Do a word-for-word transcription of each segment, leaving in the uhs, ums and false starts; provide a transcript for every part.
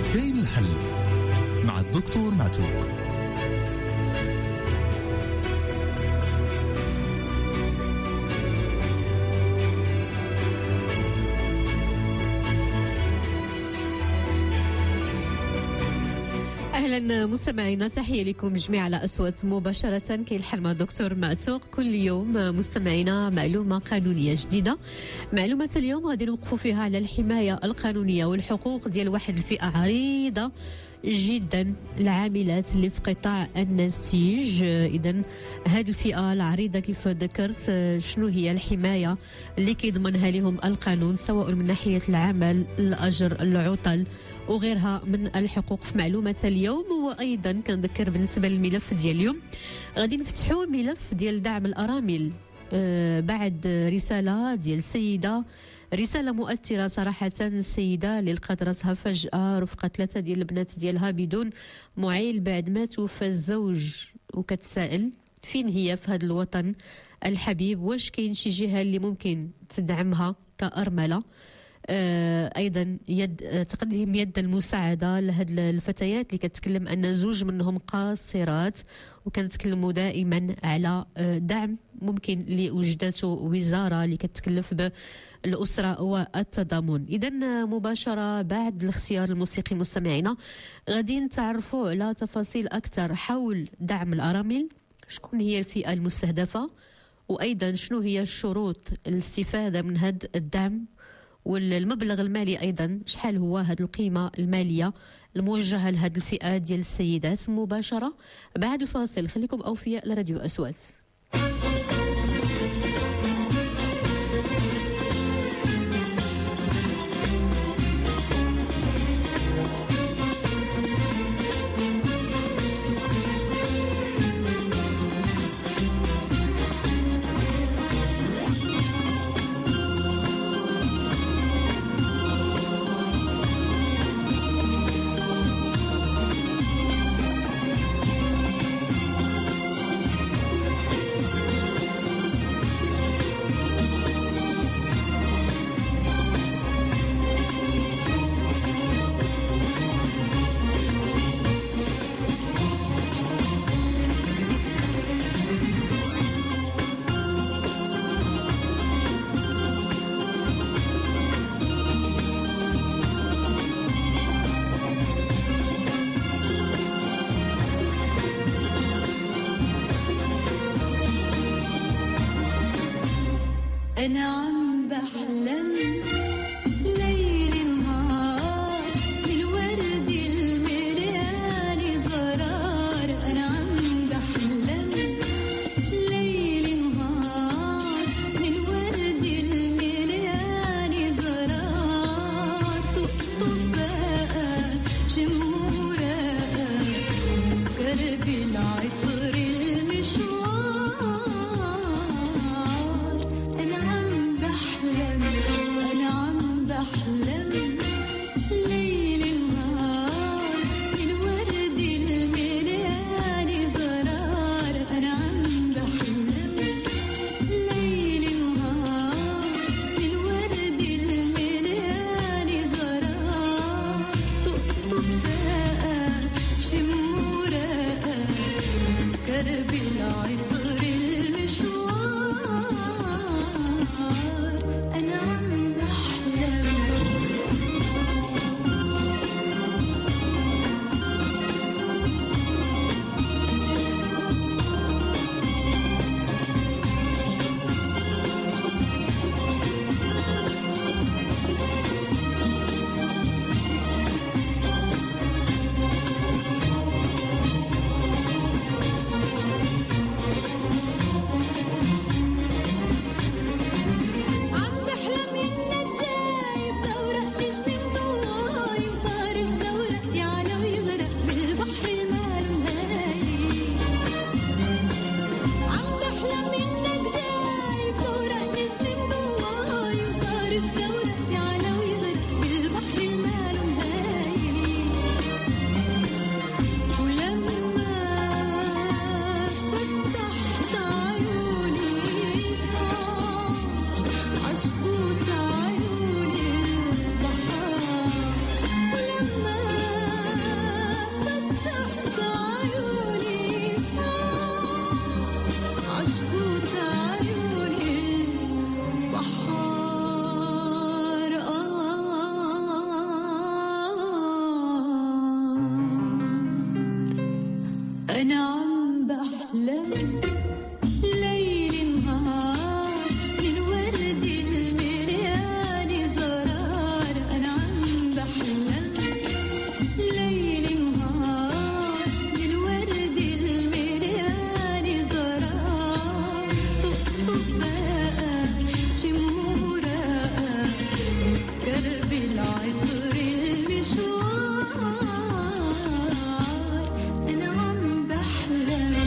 كاين الحل مع الدكتور معتوق. أهلا مستمعينا، تحية لكم جميع على أصوات مباشرة. كاين الحل مع دكتور معتوق كل يوم مستمعينا معلومة قانونية جديدة. معلومة اليوم غادي نوقفوا فيها على الحماية القانونية والحقوق ديال واحد الفئة عريضة جدا، العاملات اللي في قطاع النسيج. إذن هذه الفئة العريضة كيف ذكرت، شنو هي الحماية اللي كيضمنها لهم القانون سواء من ناحية العمل، الأجر، العطل وغيرها من الحقوق في معلومة اليوم. وأيضا كنذكر بالنسبة للملف ديال اليوم غادي نفتحوا ملف ديال دعم الأرامل آه بعد رسالة ديال سيدة، رسالة مؤثرة صراحة، سيدة اللي لقات راسها فجأة رفقة ثلاثة ديال البنات ديالها بدون معيل بعد ما توفى الزوج، وكتسائل فين هي في هذا الوطن الحبيب، واش كاين شي جهة اللي ممكن تدعمها كأرملة. آه ايضا يد آه تقديم يد المساعده لهاد الفتيات اللي كتكلم ان زوج منهم قاصرات، وكنتكلموا دائما على آه دعم ممكن اللي وجدته وزاره اللي كتكلف بالاسره والتضامن. اذا مباشره بعد الاختيار الموسيقي مستمعينا غادي نتعرفوا على تفاصيل اكثر حول دعم الارامل، شكون هي الفئه المستهدفه، وايضا شنو هي الشروط الاستفاده من هذا الدعم، والمبلغ المالي أيضا شحال هو هذه القيمة المالية الموجهة لهذه الفئة ديال السيدات. مباشرة بعد الفاصل، خليكم أوفياء لراديو أصوات. أنا عم بحلم ليل نهار من ورد المريان زرار. أنا عم بحلم ليل نهار من ورد المريان زرار. طفطف بقى شم ورقة مسكر بالعطر المشوار. أنا عم بحلم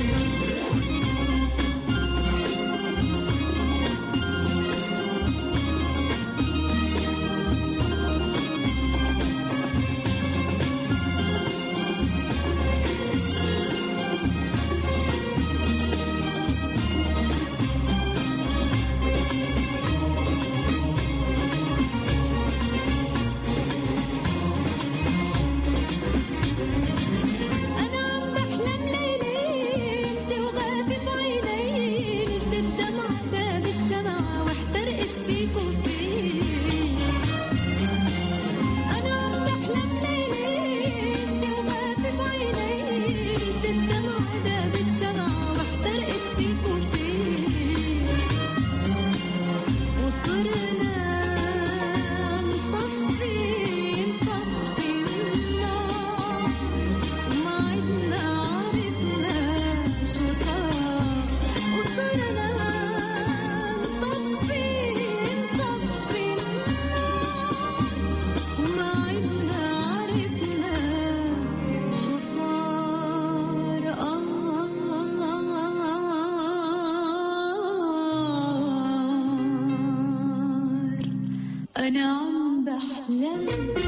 أنا عم بحلم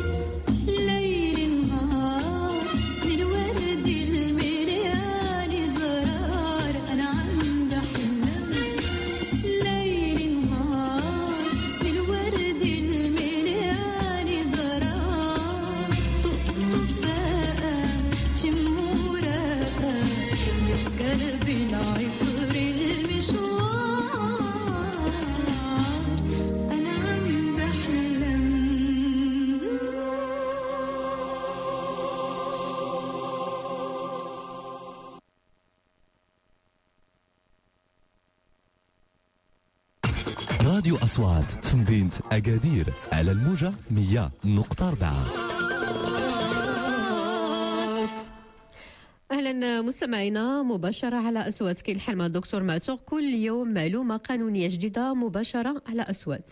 ليل نهار من ورد المريان زرار. أنا عم بحلم ليل نهار من ورد المريان زرار. طفطف بقى شم ورقة مسكر بالعطر المشوار. أنا عم بحلم راديو أصوات في مدينة أكادير على الموجة مية نقطة أربعة. أهلا مستمعينا مباشرة على أصوات كي الحال مع الدكتور معتوق. كل يوم معلومة قانونية جديدة مباشرة على أصوات.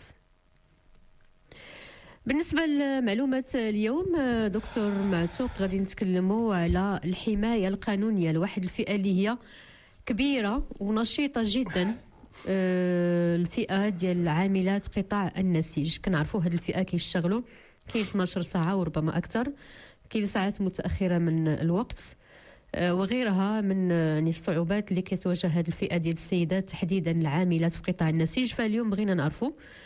بالنسبة لمعلومة اليوم دكتور معتوق غادي نتكلموا على الحماية القانونية لواحد الفئة اللي هي كبيرة ونشيطة جدا، آه، الفئة ديال العاملات قطاع النسيج. كنعرفوا هذه الفئة كيشتغلوا كاين اثنا عشر ساعة وربما أكثر، كاين ساعات متأخرة من الوقت آه، وغيرها من آه، الصعوبات اللي كتواجه هذه الفئة ديال السيدات تحديدا العاملات في قطاع النسيج. فاليوم بغينا نعرفوا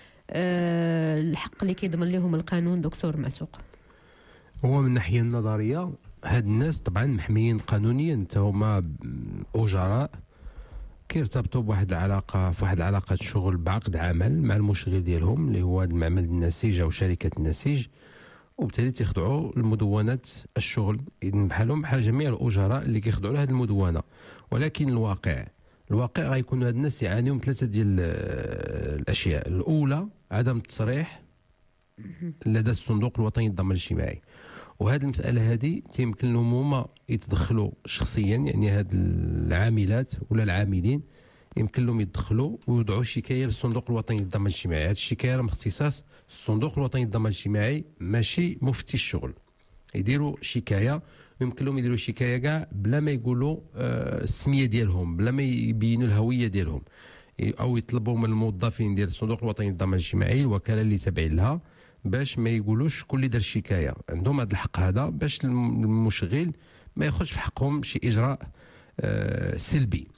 آه، الحق اللي كيضمن لهم القانون دكتور معتوق. هو من الناحيه النظريه هاد الناس طبعا محميين قانونيا، حتى هما اجراء كيرتبطوا بواحد العلاقه في واحد العلاقه شغل بعقد عمل مع المشغل ديالهم اللي هو المعمل النسيج او شركه النسيج، وبالتالي تيخضعوا لمدونات الشغل اذن بحالهم بحال جميع الاجراء اللي كيخضعوا لهذه المدونه. ولكن الواقع الواقع غيكون هاد الناس يعانيوا من ثلاثه ديال الاشياء. الاولى عدم التصريح لدى الصندوق الوطني للضمان الاجتماعي، وهذه المساله هذه تيمكن لهم هما يتدخلوا شخصيا، يعني هاد العاملات ولا العاملين يمكن لهم يدخلوا ويوضعوا شكايه للصندوق الوطني للضمان الاجتماعي. هذه الشكايه من اختصاص الصندوق الوطني للضمان الاجتماعي ماشي مفتي الشغل. يديروا شكايه ويمكن لهم يديروا شكايه كاع بلا ما يقولوا آه السميه ديالهم، بلا ما يبينوا الهويه ديالهم، او يطلبوا من الموظفين ديال الصندوق الوطني للضمان الاجتماعي الوكاله اللي تابعين لها باش ما يقولوش شكون اللي دار الشكايه. عندهم هذا الحق هذا باش المشغل ما ياخذش في حقهم شي اجراء آه سلبي.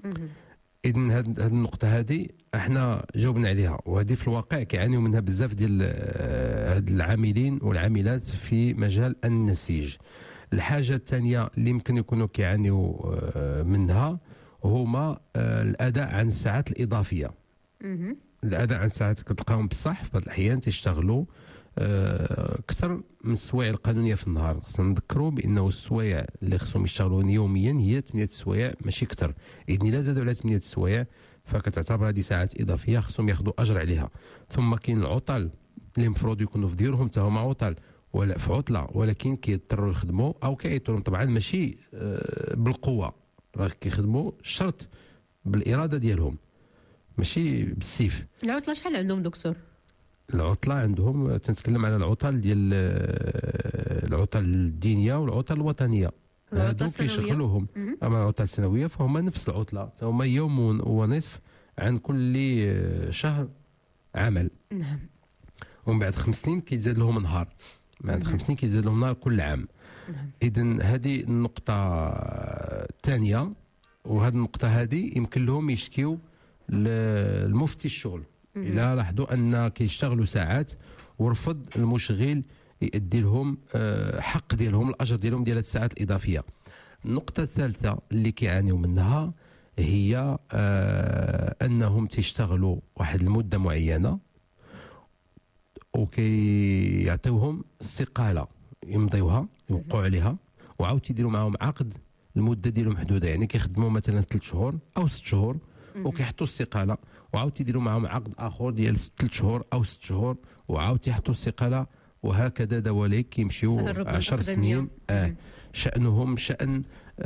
اذن هذه النقطه هذه احنا جاوبنا عليها، وهذه في الواقع كيعانيوا منها بزاف ديال هاد العاملين والعاملات في مجال النسيج. الحاجه الثانيه اللي يمكن يكونوا كيعانيوا منها هما الاداء عن الساعات الاضافيه. الاداء عن الساعات كتلقاهم بصح في بعض الاحيان تيشتغلوا اكثر من السوايع القانونيه في النهار. خصنا نذكروا بانه السوايع اللي خصهم يشتغلوا يوميا هي ثمانية سوايع ماشي اكثر. اذا الا زادوا على ثمانية سوايع فكتعتبر هذه ساعات اضافيه خصهم ياخذوا اجر عليها. ثم كاين العطل اللي المفروض يكونوا في ديورهم حتى هما عطل ولا في عطله، ولكن كيضطروا يخدموا او كيعيطوا طبعا ماشي بالقوه، راه كيخدموا شرط بالاراده ديالهم ماشي بالسيف. العطله شحال عندهم دكتور؟ العطله عندهم تنتكلم على العطل ديال العطل الدينيه والعطل الوطنيه، هادو كيشغلوهم. اما العطل السنويه فهم نفس العطله، هما يوم ونصف عن كل شهر عمل. نعم. ومن بعد خمس سنين كيتزاد لهم نهار، بعد خمس سنين كيتزاد لهم نهار كل عام. نعم. اذا هذه النقطه الثانيه، وهذه النقطه هذه يمكن لهم يشكيو للمفتي الشغل الا لاحظوا ان كيشتغلوا ساعات ورفض المشغل يؤدي لهم حق ديالهم، الاجر ديالهم ديال الساعات الاضافيه. النقطه الثالثه اللي كيعانيوا منها هي انهم تيشتغلوا واحد المده معينه وكيعطيوهم استقاله يمضيوها يوقعوا عليها، وعاود تيديروا معاهم عقد المده ديالهم محدوده، يعني كيخدموا مثلا ثلاث شهور او ست شهور وكيحطوا استقاله، وعاود تيديروا معاهم عقد اخر ديال ثلاث شهور او ست شهور وعاود تيحطوا استقاله، وهكذا دواليك كيمشيو عشر سنين. آه شأنهم شأن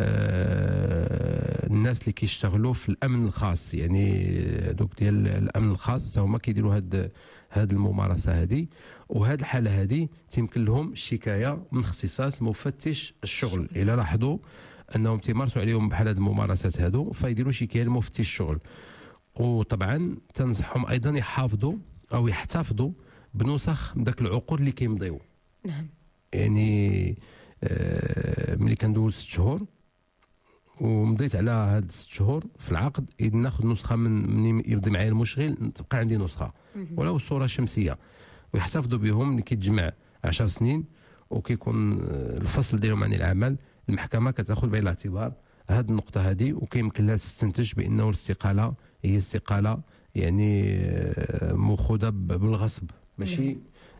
آه الناس اللي كيشتغلوا في الامن الخاص، يعني دوك ديال الامن الخاص هما كيديروا هاد هاد الممارسه هذه. وهاد الحاله هذه تيمكن لهم الشكايه من اختصاص مفتش الشغل الا لاحظوا انهم تيمارسوا عليهم بحال هاد الممارسات هادو، فيديروا شكايه لمفتش الشغل. وطبعا تنصحهم ايضا يحافظوا او يحتفظوا بنسخ من داك العقود اللي كيمضيو. نعم. يعني آه ملي كندوز ست شهور ومضيت على هاد الست شهور في العقد، اذا ناخذ نسخه من ملي يمضي معايا المشغل تبقى عندي نسخه ولو صوره شمسيه، ويحتفظوا بهم اللي كيتجمع عشر سنين وكيكون الفصل ديالهم عن العمل. المحكمه كتاخذ بعين الاعتبار هذه النقطه هذه، وكيمكن لها تستنتج بانه الاستقاله هي استقاله يعني مأخوذه بالغصب ماشي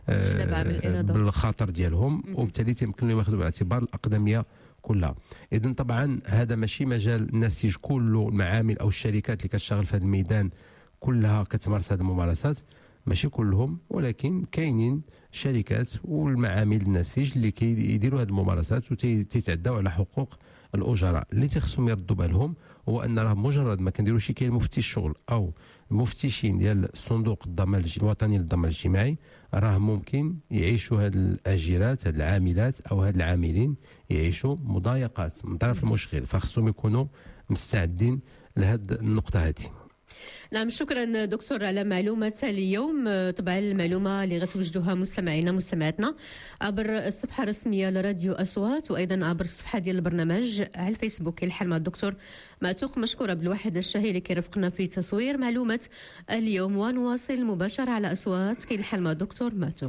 آه بالخاطر ديالهم، وبالتالي تيمكن لهم ياخذوا بالاعتبار الاقدميه كلها. اذا طبعا هذا ماشي مجال النسيج كله، المعامل او الشركات اللي كتشتغل في هذا الميدان كلها كتمارس هذه الممارسات، ماشي كلهم، ولكن كاينين شركات والمعامل النسيج اللي كيديروا هذه الممارسات وتيتعداو على حقوق الاجراء. اللي تيخصهم يردوا بالهم هو ان راه مجرد ما كنديروا شكايه لمفتي الشغل او المفتشين ديال صندوق الضمان الوطني للضمان الاجتماعي، راه ممكن يعيشوا هاد الاجيرات هاد العاملات او هاد العاملين يعيشوا مضايقات من طرف المشغل، فخصهم يكونوا مستعدين لهاد النقطه هذه. نعم، شكرا دكتور على معلومة اليوم. طبعا المعلومة اللي غتوجدوها مستمعينا مستمعاتنا عبر الصفحة الرسمية لراديو أصوات، وأيضا عبر الصفحة ديال البرنامج على الفيسبوك. الحال مع الدكتور معتوق. مشكورة بالواحد الشهي اللي كيرافقنا في تصوير معلومة اليوم، ونواصل مباشرة على أصوات. كاين الحل مع الدكتور معتوق.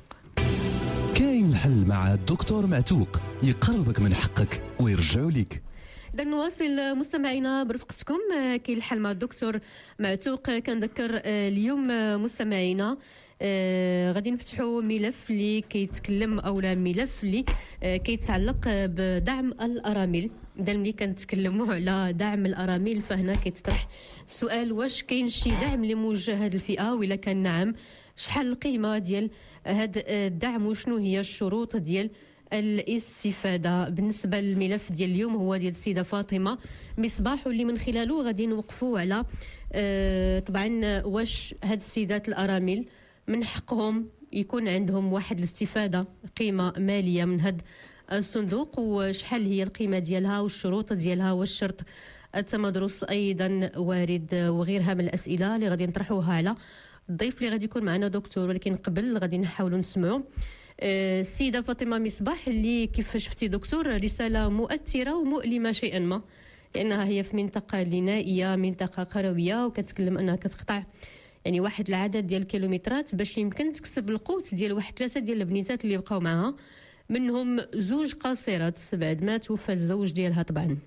كاين الحل مع الدكتور معتوق، يقربك من حقك ويرجعوا لك. إذا نواصل مستمعينا برفقتكم. كاين الحل مع الدكتور معتوق. كنذكر اليوم مستمعينا آه غادي نفتحوا ملف اللي كيتكلم اولا ملف اللي آه كيتعلق بدعم الارامل. اذا ملي كنتكلموا على دعم الارامل فهنا كيتطرح سؤال: واش كاين شي دعم لموجه هذه الفئه؟ ولا كان نعم، شحال القيمه ديال هذا الدعم وشنو هي الشروط ديال الاستفاده؟ بالنسبه للملف ديال اليوم هو ديال السيده فاطمه مصباح، واللي من خلاله غادي نوقفوا على آه طبعا واش هاد السيدات الارامل من حقهم يكون عندهم واحد الاستفاده قيمه ماليه من هاد الصندوق، وشحال هي القيمه ديالها والشروط ديالها والشرط التمدرس ايضا وارد، وغيرها من الاسئله اللي غادي نطرحوها على الضيف اللي غادي يكون معنا دكتور. ولكن قبل غادي نحاولوا نسمعوا السيده فاطمه مصباح اللي كيف شفتي دكتور رساله مؤثره ومؤلمه شيئا ما، لانها هي في منطقه لنائيه، منطقه قرويه، وكتكلم انها كتقطع يعني واحد العدد ديال الكيلومترات باش يمكن تكسب القوت ديال واحد ثلاثه ديال البنيتات اللي بقاو معها، منهم زوج قاصرات بعد ما توفى الزوج ديالها. طبعا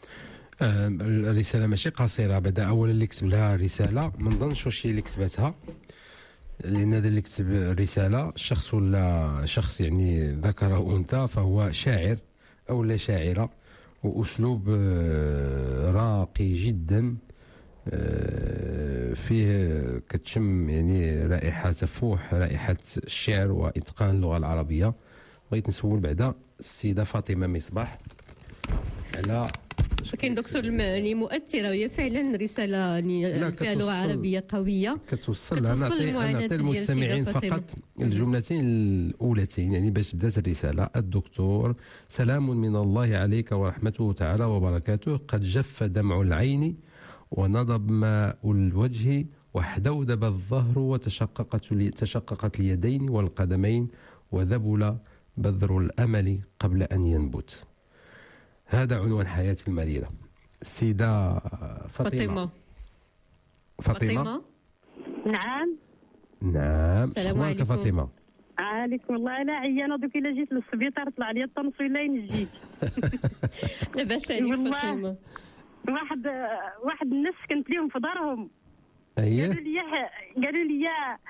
آه الرساله ماشي قصيره، بدا اولا اللي كتب لها الرساله ما نظنش واش هي اللي كتبتها، لان هذا اللي كتب الرساله الشخص ولا شخص يعني ذكر او انثى فهو شاعر او لا شاعره، واسلوب آه، راقي جدا، آه، فيه كتشم يعني رائحه تفوح رائحه الشعر واتقان اللغه العربيه. بغيت نسول بعدا السيده فاطمه مصباح على كاين دكتور الم- يعني مؤثره، وهي فعلا رساله يعني لا، فيها لغه كتوصل- عربيه قويه. كتوصل. كتوصل انا نعطي المعاناة انا نعطي ديال المستمعين السيدة فاطمة. فقط الجملتين الاولتين يعني باش بدات الرساله. الدكتور: سلام من الله عليك ورحمته تعالى وبركاته، قد جف دمع العين ونضب ماء الوجه وحدودب الظهر وتشققت لي تشققت اليدين والقدمين وذبل بذر الامل قبل ان ينبت. هذا عنوان حياتي المريره. السيده فاطمه فاطمه فاطمه, فاطمه نعم. نعم. السلام شكراً عليكم. فاطمه. عليكم الله. انا عيانه دوك الا جيت للسبيطار طلع لي التنصيلين جيت. لاباس عليك والله. فاطمه؟ واحد واحد الناس كنت ليهم في دارهم اييه قالوا لي قالوا لي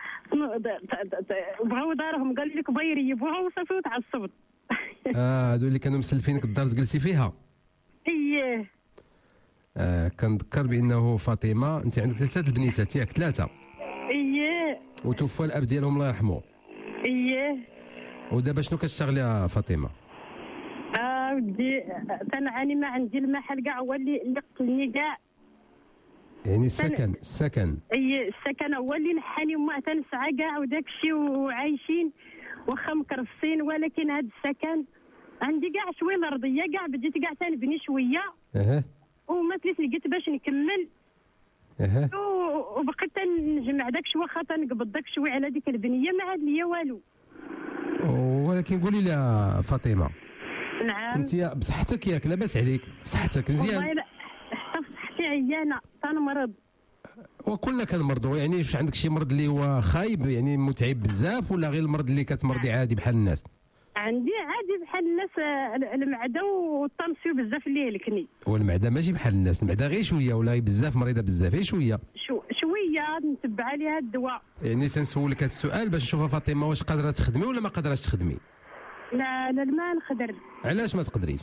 بغاو دارهم قالوا لك بغا يريبوها وصافي وتعصبت. اه هادو اللي كانوا مسلفينك الدار تجلسي فيها. اييه آه كنذكر بانه فاطمه انت عندك ثلاثه البنيتات ياك؟ ثلاثه. اييه وتوفى الاب ديالهم الله يرحمه. اييه. ودابا شنو كتشتغلي يا فاطمه؟ اه ودي تنعاني ما عندي المحل كاع هو اللي اللي قتلني كاع. يعني السكن السكن اي السكن هو اللي نحاني وما تنسعى كاع وداك الشيء وعايشين واخا مكرفسين، ولكن هذا السكن عندي كاع شويه الارضيه كاع بديت كاع تنبني شويه اها وما تليت لقيت باش نكمل اها و- وبقيت نجمع داك شويه واخا تنقبض داك شويه على ديك البنيه ما عاد ليا والو. ولكن قولي لي يا فاطمه، نعم. انت بصحتك ياك؟ لاباس عليك؟ بصحتك والله مزيان؟ لا حتى في صحتي عيانه تنمرض. وكلنا كنمرضوا يعني، واش عندك شي مرض اللي هو خايب يعني متعب بزاف، ولا غير المرض اللي كتمرضي عادي بحال الناس؟ عندي عادي بحال الناس آه، المعده والطنسيو بزاف اللي يهلكني. والمعده ماشي بحال الناس، المعده غير شويه ولا بزاف مريضه بزاف؟ غير شويه شو شويه نتبع عليها الدواء. يعني. تنسولك هذا السؤال باش نشوفها فاطمه واش قادره تخدمي ولا ما قادراش تخدمي. لا لا ما نقدر. علاش ما تقدريش؟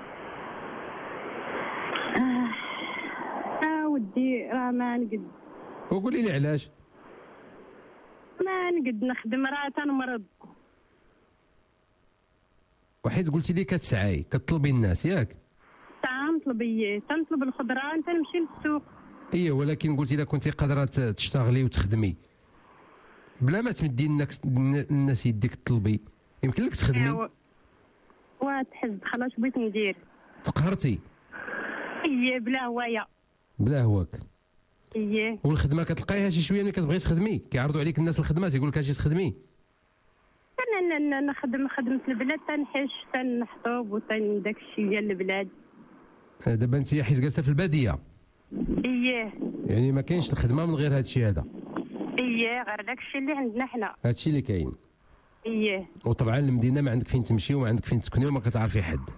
اه ودي راه ما نقد وقولي لي علاش. ما نقد نخدم راه تنمرض. وحيت قلتي لي كتسعاي كتطلبي الناس ياك؟ تنطلب إيه، تنطلب الخضره انت نمشي للسوق. اييه ولكن قلتي لي كنتي قادره ت- تشتغلي وتخدمي بلا ما تمدي الناس الناس يديك تطلبي، يمكن لك تخدمي. ايوا وتحز خلاص بغيت ندير. تقهرتي ايه بلا هوايه. بلا هواك. ايه والخدمه كتلقايها شي شويه ملي كتبغي تخدمي كيعرضوا عليك الناس الخدمه تيقول لك اجي تخدمي. انا ن- ن- نخدم خدمه البلاد تنحش تنحطب وتن داك الشيء ديال البلاد. آه، دابا انت حيت جالسه في الباديه ايه يعني ما كاينش الخدمه من غير هذا الشيء هذا. ايه غير داك الشيء اللي عندنا حنا. هذا الشيء اللي كاين. ايه وطبعا المدينه ما عندك فين تمشي وما عندك فين تسكني وما كتعرفي حد.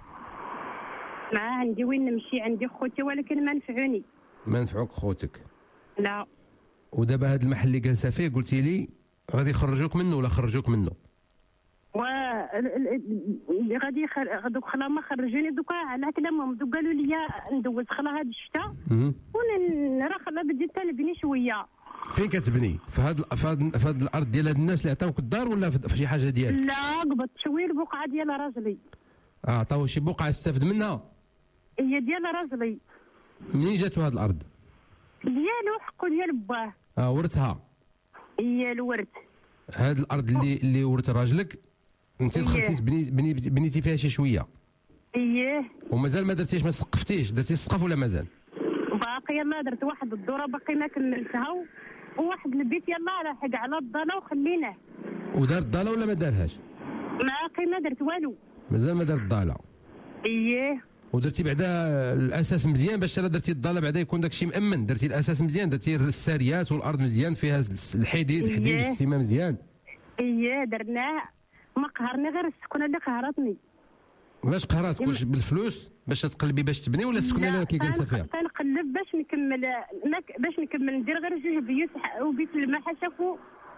ما عندي وين نمشي، عندي خوتي ولكن ما نفعوني. ما نفعوك خوتك. لا ودابا هذا المحل اللي جالسه فيه قلتي لي غادي يخرجوك منه ولا خرجوك منه؟ و ال- ال- اللي غادي يخر- دوك خلا ما خرجوني دوكا على كلامهم دوك قالوا لي ندوز خلا هاد الشتا مم. وانا راه خلا بديت تنبني شويه. فين كتبني؟ في هاد في هاد, في هاد الارض ديال هاد الناس اللي عطاوك الدار ولا في في شي حاجه ديالك؟ لا قبضت شويه البقعه ديال راجلي. اه عطاوه شي بقعه استفد منها؟ هي ديال راجلي منين جاتو هاد الارض؟ ديالو حقو ديال باه. اه ورثها. هي الورث. هاد الارض اللي اللي ورث راجلك انت إيه. دخلتي تبني بني بنيتي فيها شي شويه ايه ومازال ما درتيش ما سقفتيش، درتي السقف ولا مازال؟ باقي ما درت واحد الدوره باقي ما كملتها و- وواحد البيت يلا لاحق على الضاله وخليناه. ودار الضاله ولا ما دارهاش؟ باقي ما درت والو. مازال ما دار الضاله. ايه ودرتي بعدا الاساس مزيان باش راه درتي الضاله بعدا يكون داكشي مامن، درتي الاساس مزيان، درتي الساريات والارض مزيان فيها الحديد الحديد إيه. السيمه مزيان. ايه درناه. ما قهرني غير السكنه اللي قهرتني. باش قهراتك؟ واش بالفلوس باش تقلبي باش تبني ولا السكنه اللي راكي جالسه فيها؟ تنقلب باش نكمل ما ك- باش نكمل ندير غير جوج بيوت ح- وبيت الماء حاشاكو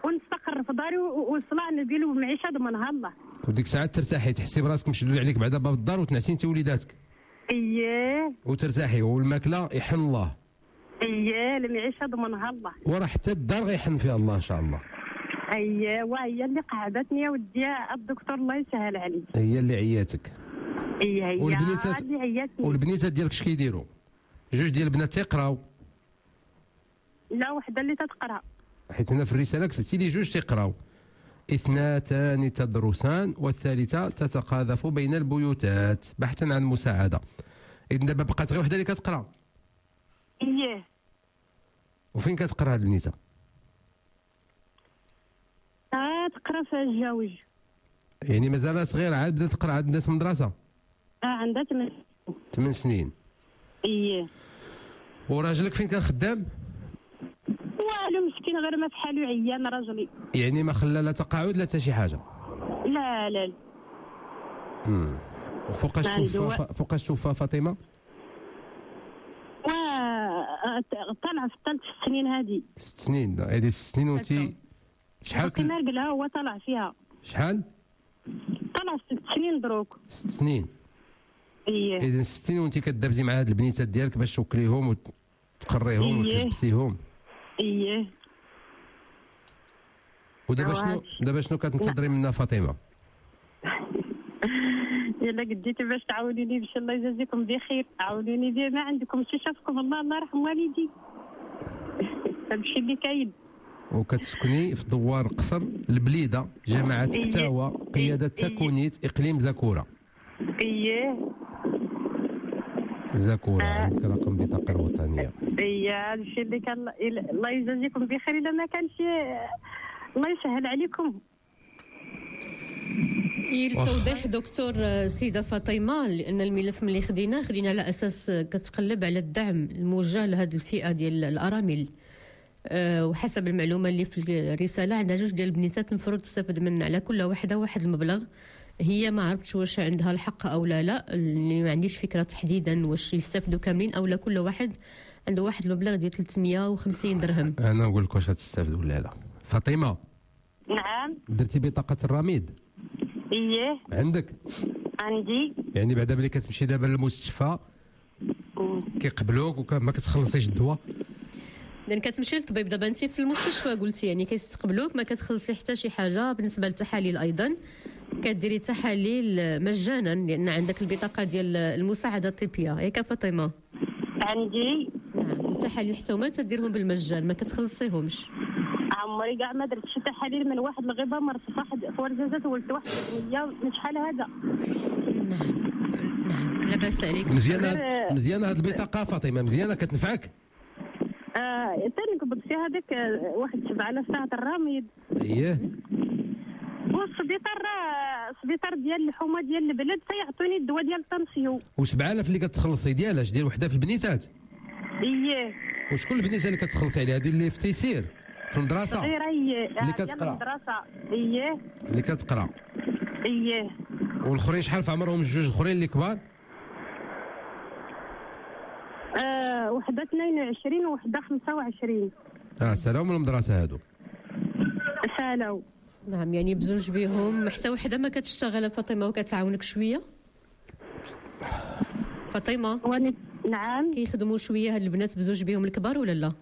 ونستقر في داري وصلاح ندير معيشه ضمنها الله. وديك الساعات ترتاحي تحسي براسك مشدود عليك بعدا باب الدار وتنعسي انت وليداتك. اييه وترتاحي والماكله يحن الله. اييه المعيشه ضمنها الله. وراه حتى الدار غيحن فيها الله ان شاء الله. اييه وهي اللي قعدتني يا ودي الدكتور الله يسهل عليك. هي اللي عياتك. اييه هي والبنيتات اللي عياتني. والبنيتات ديالك اش كيديروا؟ جوج ديال البنات تيقراو. لا وحده اللي تتقرا. حيت هنا في الرساله كتبتي لي جوج تيقراو. اثنتان تدرسان والثالثه تتقاذف بين البيوتات بحثا عن مساعده. اذا دابا بقات غير وحده اللي كتقرا. اييه. وفين كتقرا هاد البنيته؟ اه تقرا في الجوج. يعني مازال صغيره عاد بدات تقرا عاد بدات المدرسه. اه عندها ثمان. ثمان سنين. اييه. وراجلك فين كان خدام؟ والو مسكين غير ما في حالو عيان راجلي. يعني ما خلى لا تقاعد لا حتى شي حاجه. لا لا لا. امم وفوقاش ما عنده توفى فوقاش توفى فاطمه؟ و طلع في الثلاث سنين هذه. ست سنين هذه ست سنين وانت شحال كنت نرقلها هو طلع فيها. شحال؟ طلع ست سنين دروك. ست سنين. اييه. اذا ست سنين وانت كدابزي مع هاد البنيتات ديالك باش توكليهم وتقريهم إيه. وتلبسيهم. اييه. ودابا شنو دابا شنو كتنتظري منا فاطمه؟ يلا قديتي باش تعاونوني باش الله يجازيكم بخير، عاونوني بيه ما عندكم شي شافكم الله الله يرحم والدي. هادشي اللي كاين. وكتسكني في دوار قصر البليده جامعه إيه. كتاوه قياده إيه. تكونيت اقليم زاكوره. اييه. زاكوره عندك رقم بطاقه الوطنيه. اييه هادشي اللي كان الله يجازيكم بخير. الا ما كانش الله يسهل عليكم. للتوضيح دكتور سيدة فاطمة لأن الملف ملي خديناه خدينا على أساس كتقلب على الدعم الموجه لهذه الفئة ديال الأرامل. أه وحسب المعلومة اللي في الرسالة عندها جوج ديال البنيتات المفروض تستافد من على كل واحدة واحد المبلغ. هي ما عرفتش واش عندها الحق أو لا لا، اللي ما عنديش فكرة تحديدا واش يستافدوا كاملين أو لا. كل واحد عنده واحد المبلغ ديال ثلاثمية وخمسين درهم. انا نقول لك واش غتستافد ولا لا. فاطمه نعم. درتي بطاقه الرميد؟ اييه عندك؟ عندي. يعني بعدا ملي كتمشي دابا للمستشفى كيقبلوك وما كتخلصيش الدواء؟ لان كتمشي للطبيب دابا انت في المستشفى قلتي يعني كيستقبلوك ما كتخلصي حتى شي حاجه. بالنسبه للتحاليل ايضا كديري تحاليل مجانا لان عندك البطاقه ديال المساعده الطبيه ياك فاطمه؟ عندي. نعم والتحاليل حتى هما تديرهم بالمجان ما كتخلصيهمش. عمري كاع ما درت شي تحاليل من واحد الغيبه مرت واحد فورزازات ولت واحد ثمانية من شحال هذا. نعم نعم لا باس عليك. مزيانه مزيانه هاد البطاقه فاطمه مزيانه كتنفعك؟ اه ثاني قبضت فيها هذاك واحد سبعة آلاف ساعه الرميد. اييه. والسبيطار السبيطار ديال الحومه ديال البلد تيعطوني الدواء ديال الطنسيو. وسبعة آلاف اللي كتخلصي ديالاش ديال وحده في البنيتات؟ اييه. وشكون البنيته اللي كتخلصي عليها؟ هذه اللي في تيسير في المدرسه؟ صغيره هي اللي كتقرا. المدرسه اييه. اللي كتقرا. اييه. والاخرين شحال في عمرهم الجوج الاخرين اللي كبار؟ آه وحده اثنين وعشرين ووحده خمسة وعشرين. اه سالاو من المدرسه هادو؟ سالاو. نعم يعني بزوج بهم حتى وحده ما كتشتغل فاطمه وكتعاونك شويه؟ فاطمه وني... نعم. كيخدموا شويه هاد البنات بزوج بهم الكبار ولا لا؟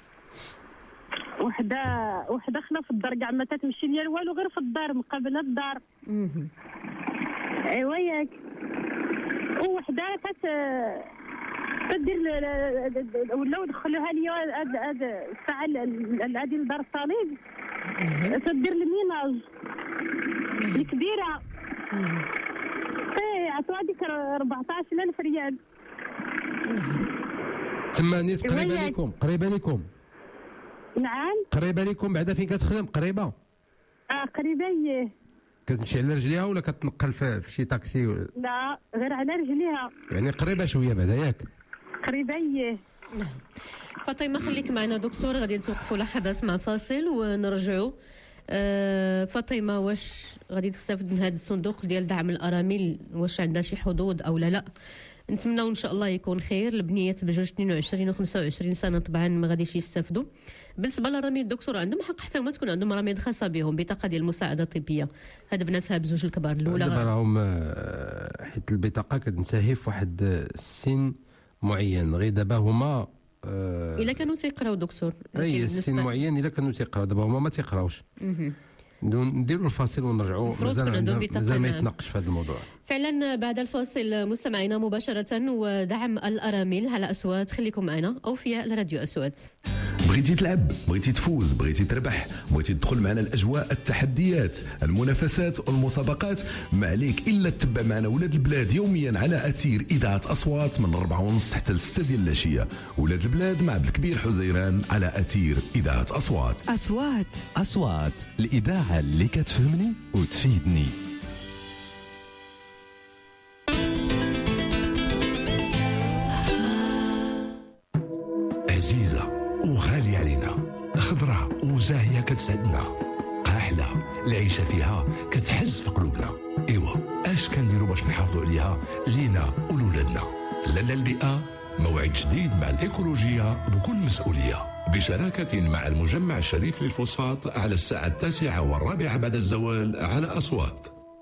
وحده وحده خلا في الدار كاع ما تتمشي ليا والو غير في الدار مقابله الدار. اها ايوا ياك. ووحده كت تدير ولاو دخلوها ليا هاد هاد الساعه هادي لدار الصليب تدير الميناج الكبيره. ايه عطوا هذيك أربعطاش ألف ريال. تما نيت قريبه لكم قريبه لكم؟ نعم قريبه لكم بعدا فين كتخدم قريبه؟ اه قريبه هي. كتمشي على رجليها ولا كتنقل في, في شي طاكسي و... لا غير على رجليها. يعني قريبه شويه بعدا ياك؟ قريبه هي. فاطمه خليك معنا دكتور غادي نتوقفوا لحظات مع فاصل ونرجعوا. أه فاطمه واش غادي تستافد من هذا الصندوق ديال دعم الارامل واش عندها شي حظوظ او لا لا؟ نتمنى ان شاء الله يكون خير. البنيات بجوج اثنين وعشرين وخمسة وعشرين سنه طبعا ما غاديش يستافدوا. بالنسبه للرميد الدكتور عندهم حق حتى هما تكون عندهم رميد خاصه بهم، بطاقه ديال المساعده الطبيه. هاد بناتها بزوج الكبار الاولى دابا راهم آه، حيت البطاقه كتنتهي في واحد السن معين، غير دابا هما آه، الا كانوا تيقراو دكتور. اي لكن السن بالنسبة- معين الا كانوا تيقراو، دابا هما ما تيقراوش. مهم. نديروا الفاصل ونرجعوا. المفروض مازال تكون عندهم عندنا- بطاقة، مازال ما نعم. يتناقش في هذا الموضوع. فعلا بعد الفاصل مستمعينا مباشره ودعم الارامل على اصوات. خليكم معنا اوفياء لراديو اصوات. بغيتي تلعب، بغيتي تفوز، بغيتي تربح، بغيتي تدخل معنا الاجواء، التحديات، المنافسات والمسابقات، ما عليك الا تتبع معنا ولاد البلاد يوميا على اثير اذاعه اصوات من أربعة ونص حتى لستة ديال العشيه. ولاد البلاد مع عبد الكبير حزيران على اثير اذاعه اصوات. أصوات اصوات، الاذاعه اللي كتفهمني وتفيدني. عزيزة وغالية علينا، خضرة وزاهية كتسعدنا، قاحلة العيشة فيها كتحز في قلوبنا. إيوا اش كنديروا باش نحافظوا عليها لينا ولولادنا؟ لالا البيئة موعد جديد مع الإيكولوجية بكل مسؤولية، بشراكة مع المجمع الشريف للفوسفات على الساعة التاسعة والرابعة بعد الزوال على أصوات.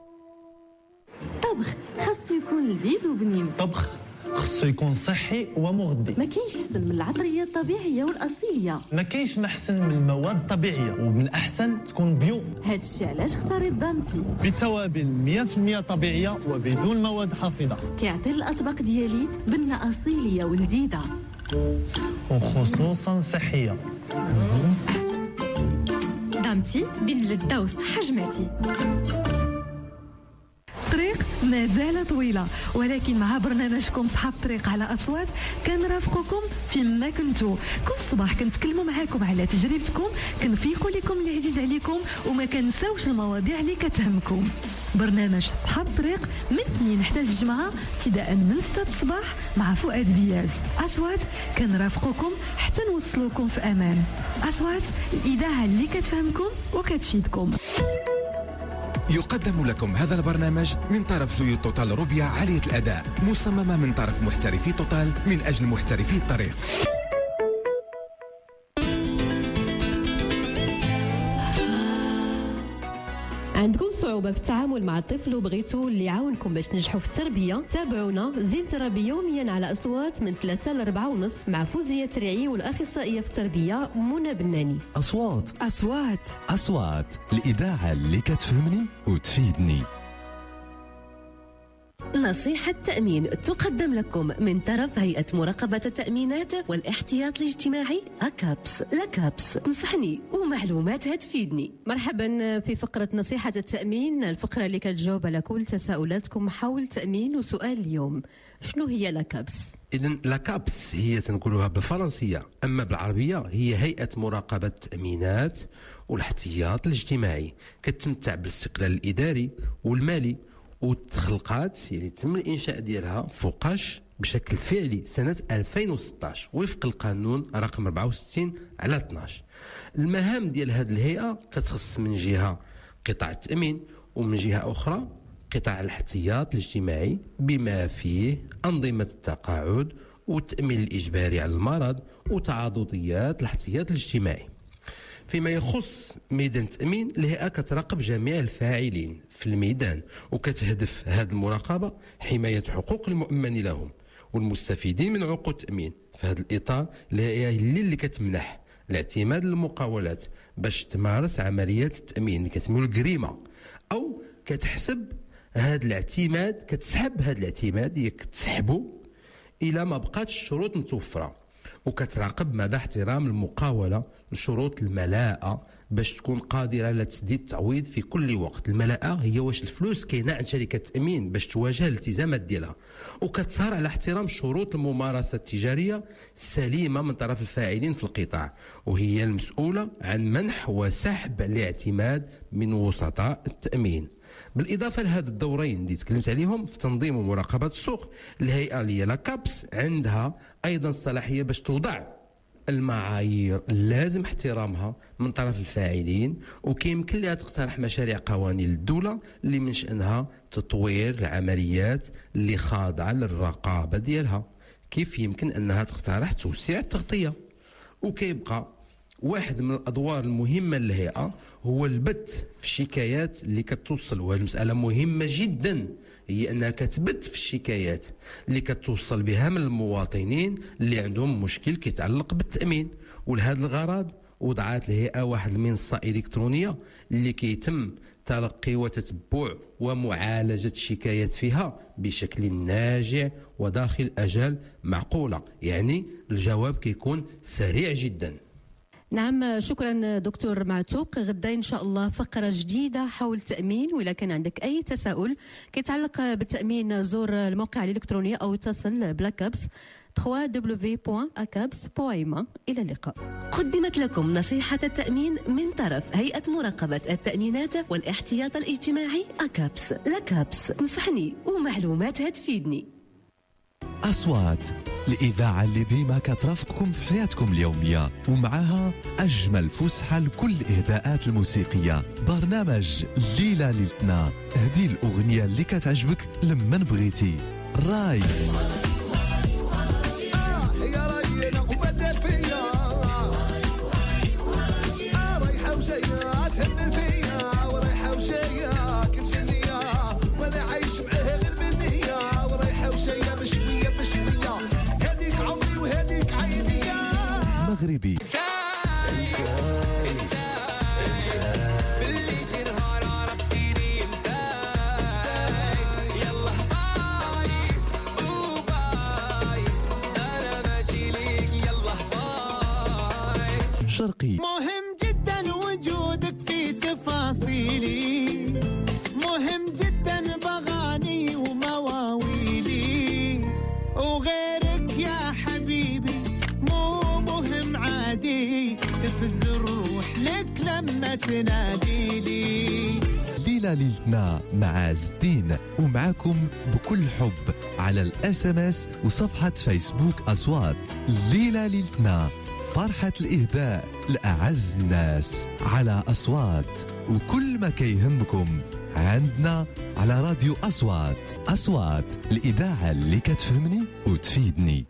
طبخ خاصو يكون لذيذ وبنين، طبخ خصو يكون صحي ومغذي. ما كاينش احسن من العطريه الطبيعيه والاصيليه. ما كاينش محسن من المواد الطبيعيه، ومن احسن تكون بيو. هاد الشيء علاش اختاريت دامتي، بتوابل مية بالمية طبيعيه وبدون مواد حافظه، كيعطي الاطباق ديالي بنه اصيليه ولذيذه وخصوصا صحيه. دامتي بين اللذة والصحة جمعتي. طريق ما زال طويلة، ولكن مع برنامجكم صحاب الطريق على أصوات كنرافقكم فيما كنتو. كل صباح كنتكلموا معاكم على تجربتكم، كنفيقوا لكم اللي عزيز عليكم، وما كنساوش المواضيع اللي كتهمكم. برنامج صحاب الطريق من اثنين حتى الجمعة ابتداء من ستة الصباح مع فؤاد بياز. أصوات كنرافقكم حتى نوصلوكم في أمان. أصوات، الإذاعة اللي كتفهمكم وكتفيدكم. يقدم لكم هذا البرنامج من طرف زيوت توتال روبيا عالية الأداء، مصممة من طرف محترفي توتال من أجل محترفي الطريق. عندكم صعوبة في التعامل مع الطفل وبغيتوا اللي يعاونكم باش تنجحوا في التربية؟ تابعونا زين تربية يوميا على أصوات من ثلاثة لأربعة ونص مع فوزية ترعي والأخصائية في التربية منى بناني. اصوات أصوات اصوات، الاذاعه اللي كتفهمني وتفيدني. نصيحة تأمين تقدم لكم من طرف هيئة مراقبة التأمينات والاحتياط الاجتماعي أكابس. لكابس نصحني ومعلوماتها تفيدني. مرحبا في فقرة نصيحة التأمين، الفقرة اللي كتجاوب على كل تساؤلاتكم حول التأمين. وسؤال اليوم، شنو هي لاكابس؟ إذن لاكابس هي تنقولوها بالفرنسية، أما بالعربية هي هيئة مراقبة التأمينات والاحتياط الاجتماعي، كتمتع بالاستقلال الإداري والمالي، وتخلقات يعني تم الإنشاء ديالها فوقاش بشكل فعلي سنة ألفين وستطاش وفق القانون رقم أربعة وستين على اثناش. المهام ديال هذه الهيئة كتخص من جهة قطاع التأمين، ومن جهة أخرى قطاع الاحتياط الاجتماعي بما فيه أنظمة التقاعد والتأمين الإجباري على المرض وتعاضديات الاحتياط الاجتماعي. فيما يخص ميدان التأمين، الهيئة كتراقب جميع الفاعلين في الميدان، وكتهدف هذه المراقبة حماية حقوق المؤمن لهم والمستفيدين من عقود التأمين. في هذا الإطار الهيئة اللي, اللي كتمنح الاعتماد للمقاولات باش تمارس عمليات التأمين اللي كتسميو الجريمة، أو كتحسب هذا الاعتماد، كتسحب هذا الاعتماد ياك تسحبه إلى ما بقاتش الشروط متوفرة، وكتراقب مدى احترام المقاولة لشروط الملاءة باش تكون قادرة على تسديد التعويض في كل وقت. الملاءة هي واش الفلوس كاينة عند شركة التأمين باش تواجه الالتزامات ديالها، وكتسهر على احترام شروط الممارسة التجارية السليمة من طرف الفاعلين في القطاع، وهي المسؤولة عن منح وسحب الاعتماد من وسطاء التأمين. بالإضافة لهذا الدورين اللي تكلمت عليهم في تنظيم ومراقبة السوق، الهيئة اللي هي لاكابس عندها أيضا الصلاحية باش توضع المعايير لازم احترامها من طرف الفاعلين، وكيمكن لها تقترح مشاريع قوانين للدولة اللي من شأنها تطوير العمليات اللي خاضعة للرقابة ديالها. كيف يمكن أنها تقترح توسيع التغطية؟ وكيبقى واحد من الأدوار المهمة للهيئة هو البث في الشكايات اللي كتوصل، وهذه المسألة مهمة جدا، هي أنها كتبث في الشكايات اللي كتوصل بها من المواطنين اللي عندهم مشكل كيتعلق بالتأمين. ولهذا الغرض وضعت الهيئة واحد المنصة إلكترونية اللي كيتم تلقي وتتبع ومعالجة الشكايات فيها بشكل ناجع وداخل أجال معقولة، يعني الجواب كيكون سريع جدا. نعم، شكرا دكتور معتوق. غدا إن شاء الله فقرة جديدة حول التأمين، وإذا كان عندك أي تساؤل كيتعلق بالتأمين زور الموقع الإلكتروني أو اتصل بلاكابس دبليو دبليو دبليو دوت أكابس دوت إم. إلى اللقاء. قدمت لكم نصيحة التأمين من طرف هيئة مراقبة التأمينات والاحتياط الاجتماعي أكابس. لكابس، نصحني ومعلوماتها تفيدني. أصوات، الإذاعة اللي ديما كترافقكم في حياتكم اليومية، ومعها أجمل فسحة لكل الإهداءات الموسيقية. برنامج ليلة ليلتنا، هدي الأغنية اللي كتعجبك لما بغيتي. راي مغربي. شرقي. مهم جدا وجودك في تفاصيلي، مهم جدا بغاني ومواويلي، وغيرك يا حبيبي مو مهم عادي، تفز الروح لك لما تنادي لي. ليلة ليلتنا مع عز الدين، ومعاكم بكل حب على الاس ام اس وصفحة فيسبوك أصوات. ليلة ليلتنا، فرحة الإهداء لأعز الناس على أصوات، وكل ما كيهمكم عندنا على راديو أصوات. أصوات، الإذاعة اللي كتفهمني وتفيدني.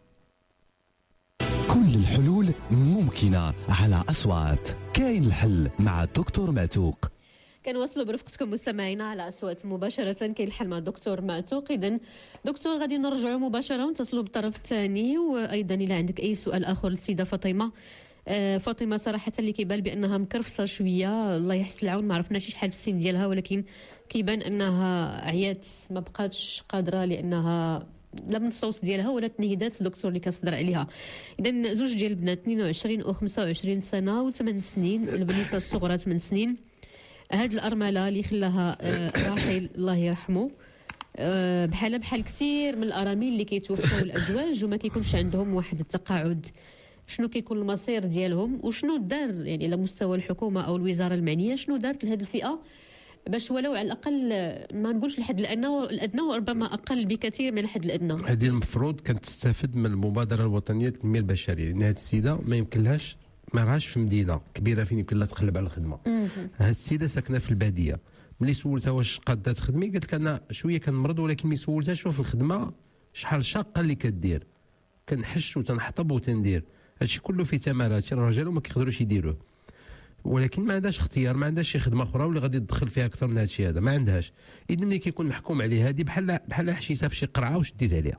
كل الحلول ممكنة على أصوات. كاين الحل مع الدكتور معتوق. كنواصلوا برفقتكم مستمعينا على أصوات مباشرة. كاين الحل مع الدكتور معتوق. إذن دكتور غادي نرجعوا مباشرة ونتصلوا بالطرف الثاني، وأيضا إذا عندك أي سؤال آخر للسيدة فاطمة. آه فاطمة صراحة اللي كيبان بأنها مكرفصة شوية، الله يحسن العون، ما عرفناش شحال في السن ديالها، ولكن كيبان أنها عيات ما بقاتش قادرة، لأنها لا من الصوت ديالها ولا تنهيدات الدكتور اللي كصدر عليها. اذا زوج ديال البنات اثنين وعشرين و خمسة وعشرين سنه وثمان سنين، البنيسه الصغرى ثمان سنين. هاد الارمله اللي خلاها آه راحل الله يرحمه، آه بحال بحال كثير من الارامل اللي كيتوفوا الازواج وما كيكونش عندهم واحد التقاعد. شنو كيكون المصير ديالهم وشنو دار يعني على مستوى الحكومه او الوزاره المعنيه، شنو دارت لهذه الفئه باش ولو على الاقل ما نقولش الحد الادنى الادنى وربما اقل بكثير من الحد الادنى. هذه المفروض كانت تستفد من المبادره الوطنيه للتنميه البشريه، لان هذه السيده ما يمكن لهاش، ما راهاش في مدينه كبيره فين يمكن لها تقلب على الخدمه. هذه السيده ساكنه في الباديه. ملي سولتها واش قاده تخدمي قالت لك انا شويه كنمرض، ولكن ملي سولتها شوف الخدمه شحال شاقه اللي كدير، كنحش وتنحطب وتندير، هادشي كله فيه ثمرات الرجال وما كيقدروش يديروه، ولكن ما عندهاش اختيار، ما عندهاش شي خدمه اخرى ولا غادي تدخل فيها اكثر من هذا الشيء هذا، ما عندهاش. اذا ملي كيكون محكوم عليه هذه بحال بحال حشيتها في شي قرعه وشديت عليها.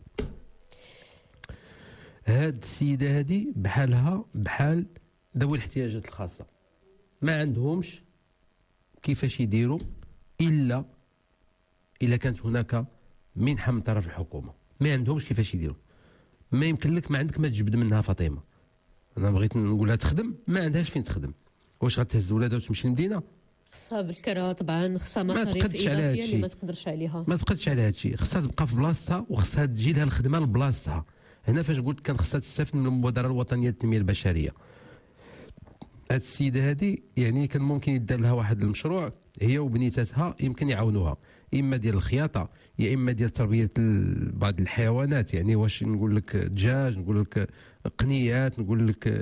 هاد السيده هذه بحالها بحال ذوي الاحتياجات الخاصه، ما عندهمش كيفاش يديروا الا الا كانت هناك منحه من طرف الحكومه، ما عندهمش كيفاش يديروا. ما يمكن لك ما عندك ما تجبد منها فاطمه، انا بغيت نقولها تخدم ما عندهاش فين تخدم، واش غتهز ولادها وتمشي للمدينه؟ خصها بالكرا طبعا، خصها مصاريف اضافيه اللي ما تقدرش عليها، ما تقدرش على هذا الشيء، خصها تبقى في بلاصتها وخصها تجي لها الخدمه لبلاصتها. هنا فاش قلت كان خصها تستافد من المبادره الوطنيه للتنميه البشريه. هاد السيده هذه يعني كان ممكن يدار لها واحد المشروع هي وبنيتاتها يمكن يعاونوها، اما ديال الخياطه يا اما ديال تربيه بعض الحيوانات، يعني واش نقول لك دجاج، نقول لك قنيات، نقول لك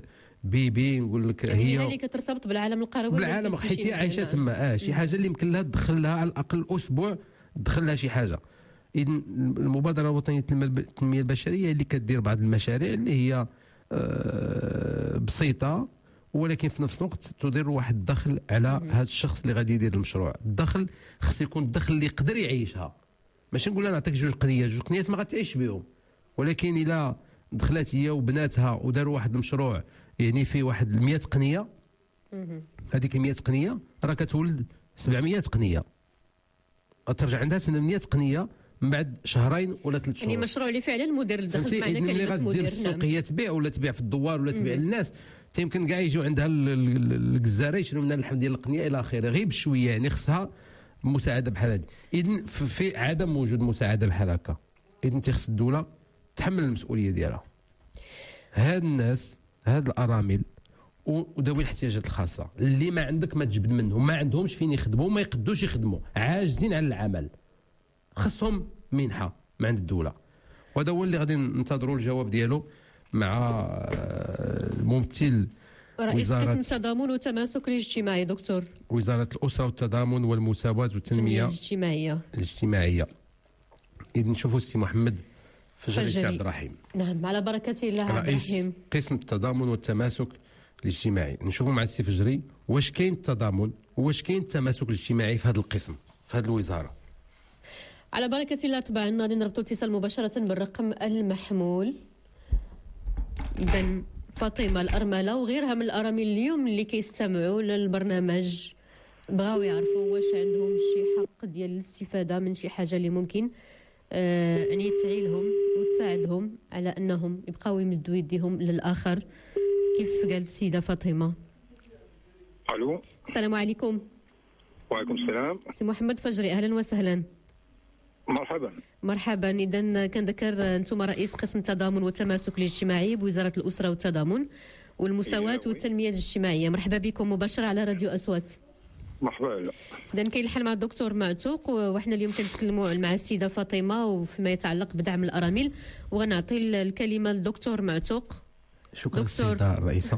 بيبي نقول لك يعني هي اللي كترتبط بالعالم القروي بالعالم حيت هي عايشه تما اه شي حاجه اللي يمكن لها تدخل لها على الاقل اسبوع تدخل لها شي حاجه. اذا المبادره الوطنيه للتنميه البشريه اللي كدير بعض المشاريع اللي هي آه بسيطه ولكن في نفس الوقت تدير واحد الدخل على هذا الشخص اللي غادي يدير المشروع. الدخل خص يكون الدخل اللي يقدر يعيشها، ماشي نقول لها نعطيك جوج قنيات، جوج قنيات ما غاتعيش بهم، ولكن الا دخلت هي وبناتها وداروا واحد المشروع يعني فيه واحد مية قنيه، هذيك مية قنيه راه كتولد سبعمية قنيه، غترجع عندها ثمانمية قنيه من بعد شهرين ولا ثلاث شهور. يعني مشروع اللي فعلا مدير الدخل معنا كلمه ملي غادير السوقيه تبيع ولا تبيع في الدوار ولا تبيع للناس، يمكن كاع يجيو عندها الجزاره يشريو منها اللحم ديال القنيه الى اخره، غير بشويه يعني خصها مساعده بحال هذه. اذا في عدم وجود مساعده بحال هكا، اذا تخص الدوله تحمل المسؤوليه ديالها. هاد الناس هاد الارامل وذوي الاحتياجات الخاصه اللي ما عندك ما تجبد منهم، ما عندهمش فين يخدموا، ما يقدوش يخدموا، عاجزين على العمل، خصهم منحه من عند الدوله. وهذا هو اللي غادي ننتظروا الجواب ديالو مع الممثل رئيس قسم التضامن والتماسك الاجتماعي دكتور وزاره الاسره والتضامن والمساواه والتنميه الاجتماعيه الاجتماعيه. اذا نشوفوا السي محمد فجري السي عبد الرحيم. نعم على بركه الله عبد الرحيم رئيس قسم التضامن والتماسك الاجتماعي. نشوفوا مع السي فجري واش كاين التضامن واش كاين التماسك الاجتماعي في هذا القسم في هذه الوزاره. على بركه الله طبعا غادي نربطوا اتصال مباشره بالرقم المحمول. إذا فاطمة الأرملة وغيرها من الأرامل اليوم اللي كيستمعوا للبرنامج بغاو يعرفوا واش عندهم شي حق ديال الاستفادة من شي حاجة اللي ممكن آه يعني تعيلهم وتساعدهم على أنهم يبقاو يمدوا يديهم للآخر كيف قالت السيدة فاطمة. ألو السلام عليكم. وعليكم السلام. سي محمد فجري أهلا وسهلا. مرحبا. مرحبا. إذا كنذكر أنتم رئيس قسم التضامن والتماسك الاجتماعي بوزارة الأسرة والتضامن والمساواة والتنمية الاجتماعية. مرحبا بكم مباشرة على راديو أصوات. مرحبا. إذا كاين الحل مع الدكتور معتوق وحنا اليوم كنتكلموا مع السيدة فاطمة وفيما يتعلق بدعم الأرامل، وغنعطي الكلمة للدكتور معتوق. شكرا السيدة الرئيسة.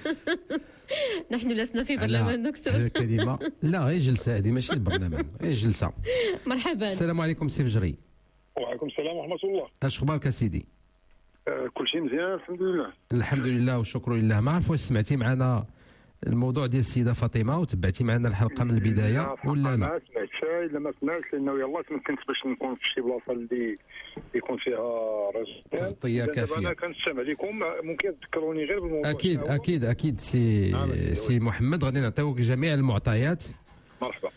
نحن لسنا في برنامج دكتور. على الكلمة لا غير جلسة هذه ماشي البرنامج غير جلسة. مرحبا. السلام عليكم سي فجري. وعليكم السلام ورحمة الله. اش اخبارك سيدي؟ آه كل شيء مزيان الحمد لله. الحمد لله والشكر لله. ما عرف واش سمعتي معنا الموضوع ديال السيدة فاطمة وتبعتي معنا الحلقة من البداية ولا لا؟ ما سمعتش الا ما سمعتش لانه يلاه تمكنت باش نكون في شي بلاصة اللي يكون فيها رجل تغطية كافية. انا كنستمع لكم ممكن تذكروني غير بالموضوع. اكيد اكيد اكيد سي نعم. سي محمد غادي نعطيوك جميع المعطيات. مرحبا.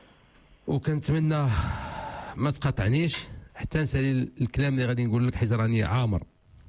وكنتمنى ما تقاطعنيش حتى نسالي الكلام اللي غادي نقول لك حيت راني عامر.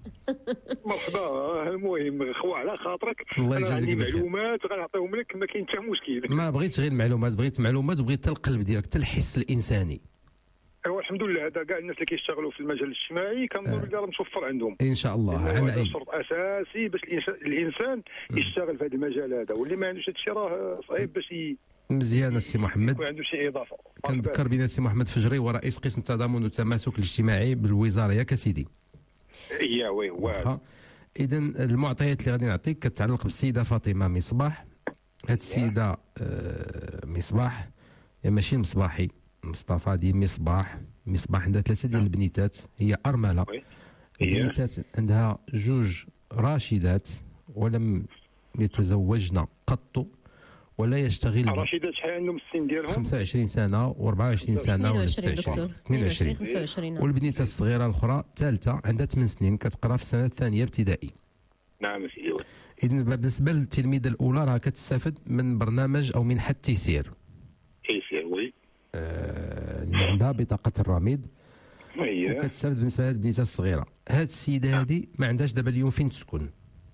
مرحبا. المهم خو على خاطرك الله يجازيك بخير. معلومات غنعطيهم لك ما كاين حتى مشكل. ما بغيتش غير معلومات، بغيت معلومات وبغيت حتى القلب ديالك حتى الحس الانساني. ايوا الحمد لله هذا كاع الناس اللي كيشتغلوا في المجال الاجتماعي كنظن بلي راه متوفر عندهم ان شاء الله. على اي شرط اساسي باش الانسان يشتغل في هذا المجال هذا، واللي ما عندوش هذا الشيء راه صعيب باش ي... مزيان السي محمد. وعنده شي اضافه. كنذكر بنا السي محمد فجري ورئيس قسم التضامن والتماسك الاجتماعي بالوزاره ياك سيدي. يا وي واخا. اذا المعطيات اللي غادي نعطيك كتعلق بالسيده فاطمه مصباح. هاد السيده آه مصباح ماشي مصباحي، مصطفى دي مصباح. مصباح عندها ثلاثه ديال البنيتات، هي ارمله. البنيتات عندها جوج راشدات ولم يتزوجن قط ولا يشتغل. الراشدات شحال عندهم السن ديالهم؟ خمسة وعشرين سنه وأربعة وعشرين سنه ولا ستة وعشرين اثنين وعشرين خمسة وعشرين. والبنيته الصغيره الاخرى الثالثه عندها ثمان سنين كتقرا في السنه الثانيه ابتدائي. نعم سيدي. اذا بالنسبه للتلميذه الاولى راه كتستافد من برنامج او منحه تيسير. تيسير وي. آه عندها بطاقه الرميد. اييه. وكتستافد بالنسبه لهذه البنيته الصغيره. هذه السيده هذه ما عندهاش دابا اليوم فين تسكن.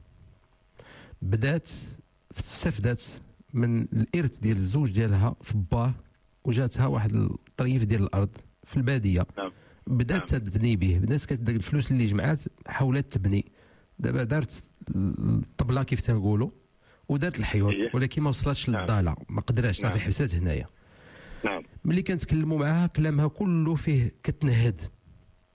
بدات استفدات من الارث ديال الزوج ديالها في باه وجاتها واحد الطريف ديال الارض في الباديه. نعم. بدات تبني به، بدات كتدير الفلوس اللي جمعات حاولت تبني. دابا دارت الطبله كيف تنقولوا ودارت الحيوط ولكن ما وصلتش للضاله، ما قدراش صافي حبسات هنايا. نعم. ملي كنتكلموا معاها كلامها كله فيه كتنهد.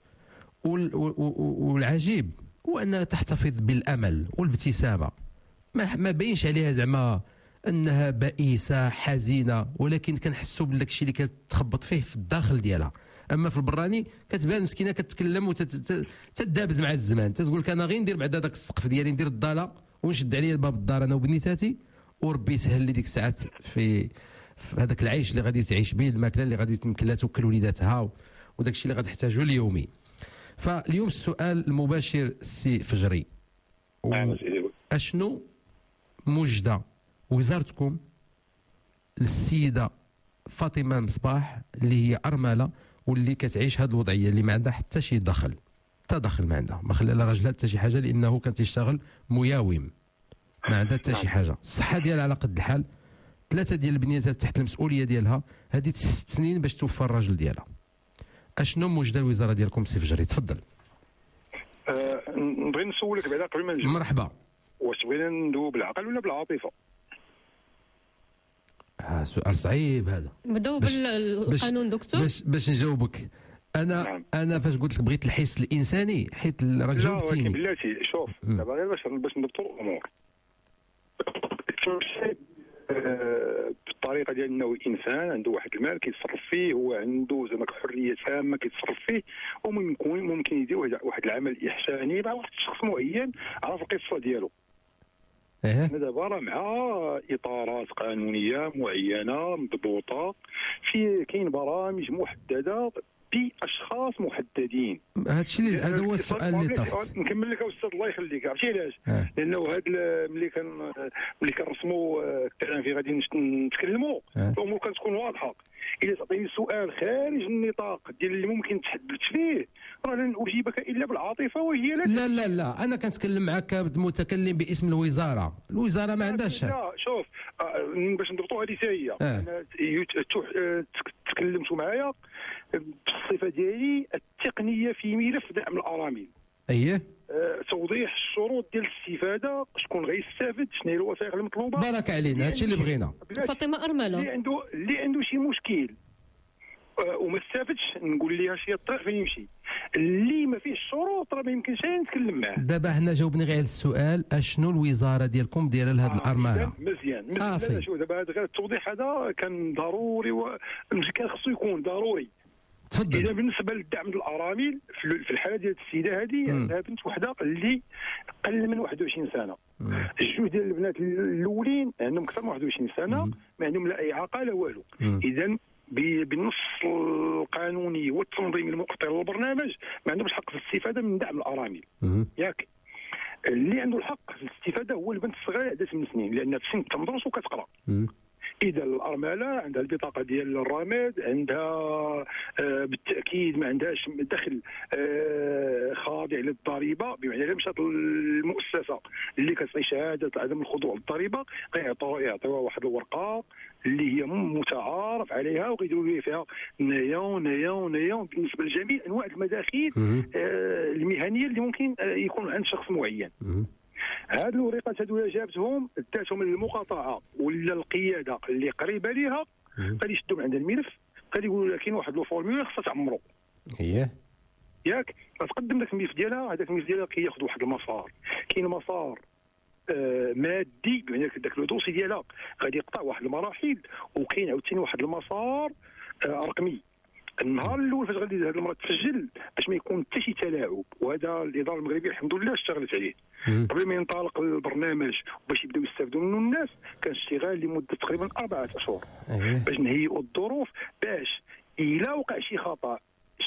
والعجيب هو انها تحتفظ بالامل والابتسامه ما ما باينش عليها زعما انها بائسه حزينه، ولكن كنحسوا بداك الشيء اللي كتخبط فيه في الداخل ديالها. اما في البراني كتبان مسكينه كتكلم وتتدابز مع الزمان، تتقول لك انا غير ندير بعدا داك السقف ديالي، ندير الضاله ونشد عليا الباب الدار انا وبنيتاتي، وربي يسهل لي ديك الساعات في في هذاك العيش اللي غادي تعيش به، الماكله اللي غادي يمكن لها توكل وليداتها وداك الشيء اللي غادي تحتاجه اليومي. فاليوم السؤال المباشر سي فجري، اشنو موجده وزارتكم للسيده فاطمه مصباح اللي هي ارمله واللي كتعيش هذه الوضعيه اللي ما عندها حتى شي دخل، حتى دخل ما عندها، ما خلى لا راجلها حتى شي حاجه لانه كان تيشتغل مياوم، ما عندها حتى شي حاجه، الصحه ديالها على قد الحال، ثلاثه ديال البنيات تحت المسؤوليه ديالها، هذه ست سنين باش توفى الراجل ديالها. اشنو موجده الوزاره ديالكم سي فجري؟ تفضل. أه نبغي نسولك بعدا قبل ما نجي. مرحبا. واش بغينا ندوي بالعقل ولا بالعاطفه؟ آه سؤال صعيب هذا. بداو بالقانون دكتور باش باش نجاوبك. انا نعم. انا فاش قلت لك بغيت الحس الانساني حيت راك جاوبتيني. لا بلاتي شوف دابا غير باش باش نضبطوا الامور. بالطريقه ديال انه انسان عنده واحد المال كيتصرف فيه، هو عنده زعما حريه تامه كيتصرف فيه، وممكن ممكن يدير واحد العمل احساني مع واحد الشخص معين على القصه ديالو. ايه دابا راه مع اطارات قانونيه معينه مضبوطه، في كاين برامج محدده باشخاص محددين. هذا الشيء هذا هو السؤال اللي طرحت. نكمل لك استاذ الله يخليك، عرفتي علاش؟ لانه هاد ملي كان ملي كنرسموا الكلام في غادي نتكلموا الامور كتكون واضحه. اذا تعطيني سؤال خارج النطاق ديال اللي ممكن تحدث فيه راه لن اجيبك الا بالعاطفه، وهي لا لا لا لا انا كنتكلم معك متكلم باسم الوزاره، الوزاره ما عندهاش. لا شوف باش نضبطوا هذه هي انا تكلمتوا معايا بالصفه ديالي التقنيه في ملف دعم الارامل. اييه أه توضيح الشروط ديال الاستفاده، شكون غيستافد، شنو هي الوثائق المطلوبه. بارك علينا، هادشي اللي بغينا. فاطمه ارمله اللي عنده اللي عنده شي مشكل أه وما استافدش نقول لها شي الطريق فين يمشي، اللي ما فيه الشروط راه ما يمكنش نتكلم معاه. دابا حنا جاوبني غير على السؤال، اشنو الوزاره ديالكم دايره لهاد آه الارمله؟ مزيان مزيان. شوف دابا هذا غير التوضيح هذا كان ضروري و... كان خصو يكون ضروري. تفضل. اذا بالنسبه للدعم الارامل في الحاله ديال السيده هذه عندها بنت وحده اللي قل من واحد وعشرين سنه، الجوج ديال البنات الاولين عندهم اكثر من واحد وعشرين سنه، ما عندهم لا اعاقه لا والو. اذا بالنص القانوني والتنظيمي المقترح للبرنامج ما عندهمش حق في الاستفاده من دعم الارامل. ياك اللي عنده الحق في الاستفاده هو البنت الصغيره عندها ثمان سنين، لان في سن تمدرس وكتقرا. اذا الارمله عندها البطاقه ديال الرامد، عندها آه بالتاكيد ما عندهاش دخل آه خاضع للضريبه، بمعنى الا مشات للمؤسسه اللي كتعطي شهاده عدم الخضوع للضريبه غيعطيوها يعطيوها واحد الورقه اللي هي متعارف عليها، وغيديروا فيها نيون نيون نيون بالنسبه لجميع انواع المداخيل آه المهنيه اللي ممكن آه يكون عند شخص معين. هاد الورقات هادو اللي جابتهم داتهم للمقاطعه ولا القياده اللي قريبه ليها، غادي يشدوا من عند الملف، غادي يقولوا لها كاين واحد الفورمولا خصها تعمرو. اييه ياك غتقدم لك الملف ديالها، هذاك الملف ديالها كياخذ واحد المسار، كاين مسار آه مادي بمعنى داك لو دوسي ديالها غادي يقطع واحد المراحل، وكاين عاوتاني واحد المسار آه رقمي. النهار الاول فاش غادي هذه المراه تسجل باش ما يكون حتى شي تلاعب، وهذا الاداره المغربيه الحمد لله اشتغلت عليه قبل ما ينطلق البرنامج وباش يبداو يستافدوا منه الناس. كان اشتغال لمده تقريبا اربعه اشهر باش نهيئوا الظروف باش الى وقع شي خطا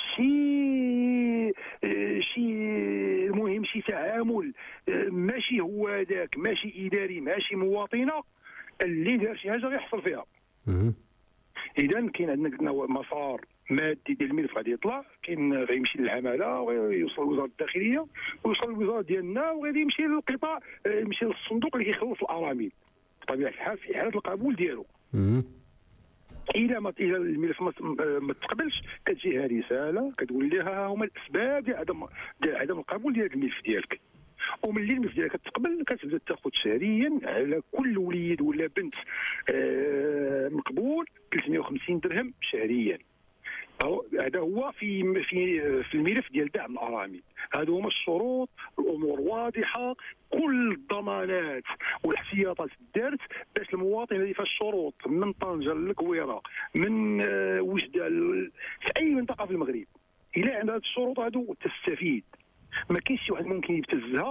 شي شي المهم شي تعامل ماشي هو هذاك، ماشي اداري ماشي مواطنه، اللي دار شي حاجه غيحصل فيها. اذا كاين عندنا مسار مادي ديال الملف غادي يطلع، كاين غيمشي للعماله ويوصل لوزاره الداخليه ويوصل للوزاره ديالنا وغادي يمشي للقطاع، يمشي للصندوق اللي كيخلص الارامل بطبيعه الحال في حاله القبول ديالو. الى ما الى الملف ما تقبلش كتجيها رساله كتقول لها ها هما الاسباب ديال عدم ديال عدم القبول ديال الملف ديالك، وملي الملف ديالك كتقبل كتبدا تاخذ شهريا على كل وليد ولا بنت آه مقبول ثلاثمائة وخمسين درهم شهريا. هذا هو في في في الملف ديال دعم الارامل. هادو هما الشروط، الامور واضحه، كل الضمانات والاحتياطات دارت باش المواطن اللي فيها الشروط من طنجه للكويره من وجده في اي منطقه في المغرب الى عند هاد الشروط هادو تستفيد. ما كاينش شي واحد ممكن يبتزها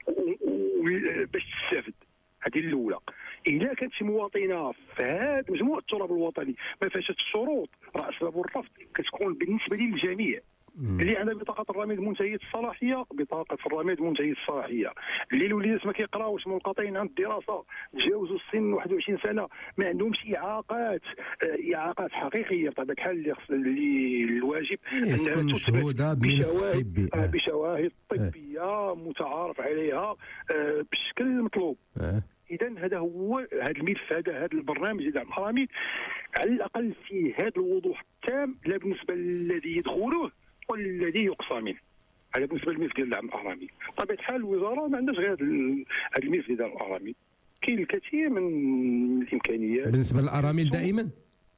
باش تستافد. هذه الاولى. الا كانت شي مواطنه في هذا مجموعه التراب الوطني ما فيهاش الشروط، راه اسباب الرفض كتكون بالنسبه للجميع. اللي عندها بطاقه الرميد منتهيه الصلاحيه، بطاقه الرميد منتهيه الصلاحيه. اللي الوليدات ما كيقراوش منقطعين عن الدراسه، تجاوزوا السن واحد وعشرين سنه، ما عندهمش اعاقات اعاقات حقيقيه بطبيعه الحال اللي خص اللي الواجب انها تثبت بشواهد بشواهد طبيه متعارف عليها بالشكل المطلوب. اذا هذا هو هذا الملف، هذا هذا البرنامج ديال الارامل على الاقل فيه هذا الوضوح التام، لا بالنسبه للذي يدخله والذي يقصى منه. هذا بالنسبه للملف ديال دعم الارامل. بطبيعه الحال الوزاره ما عندهاش غير هذا الملف ديال دعم الارامل، كاين الكثير من الامكانيات بالنسبه للارامل دائما.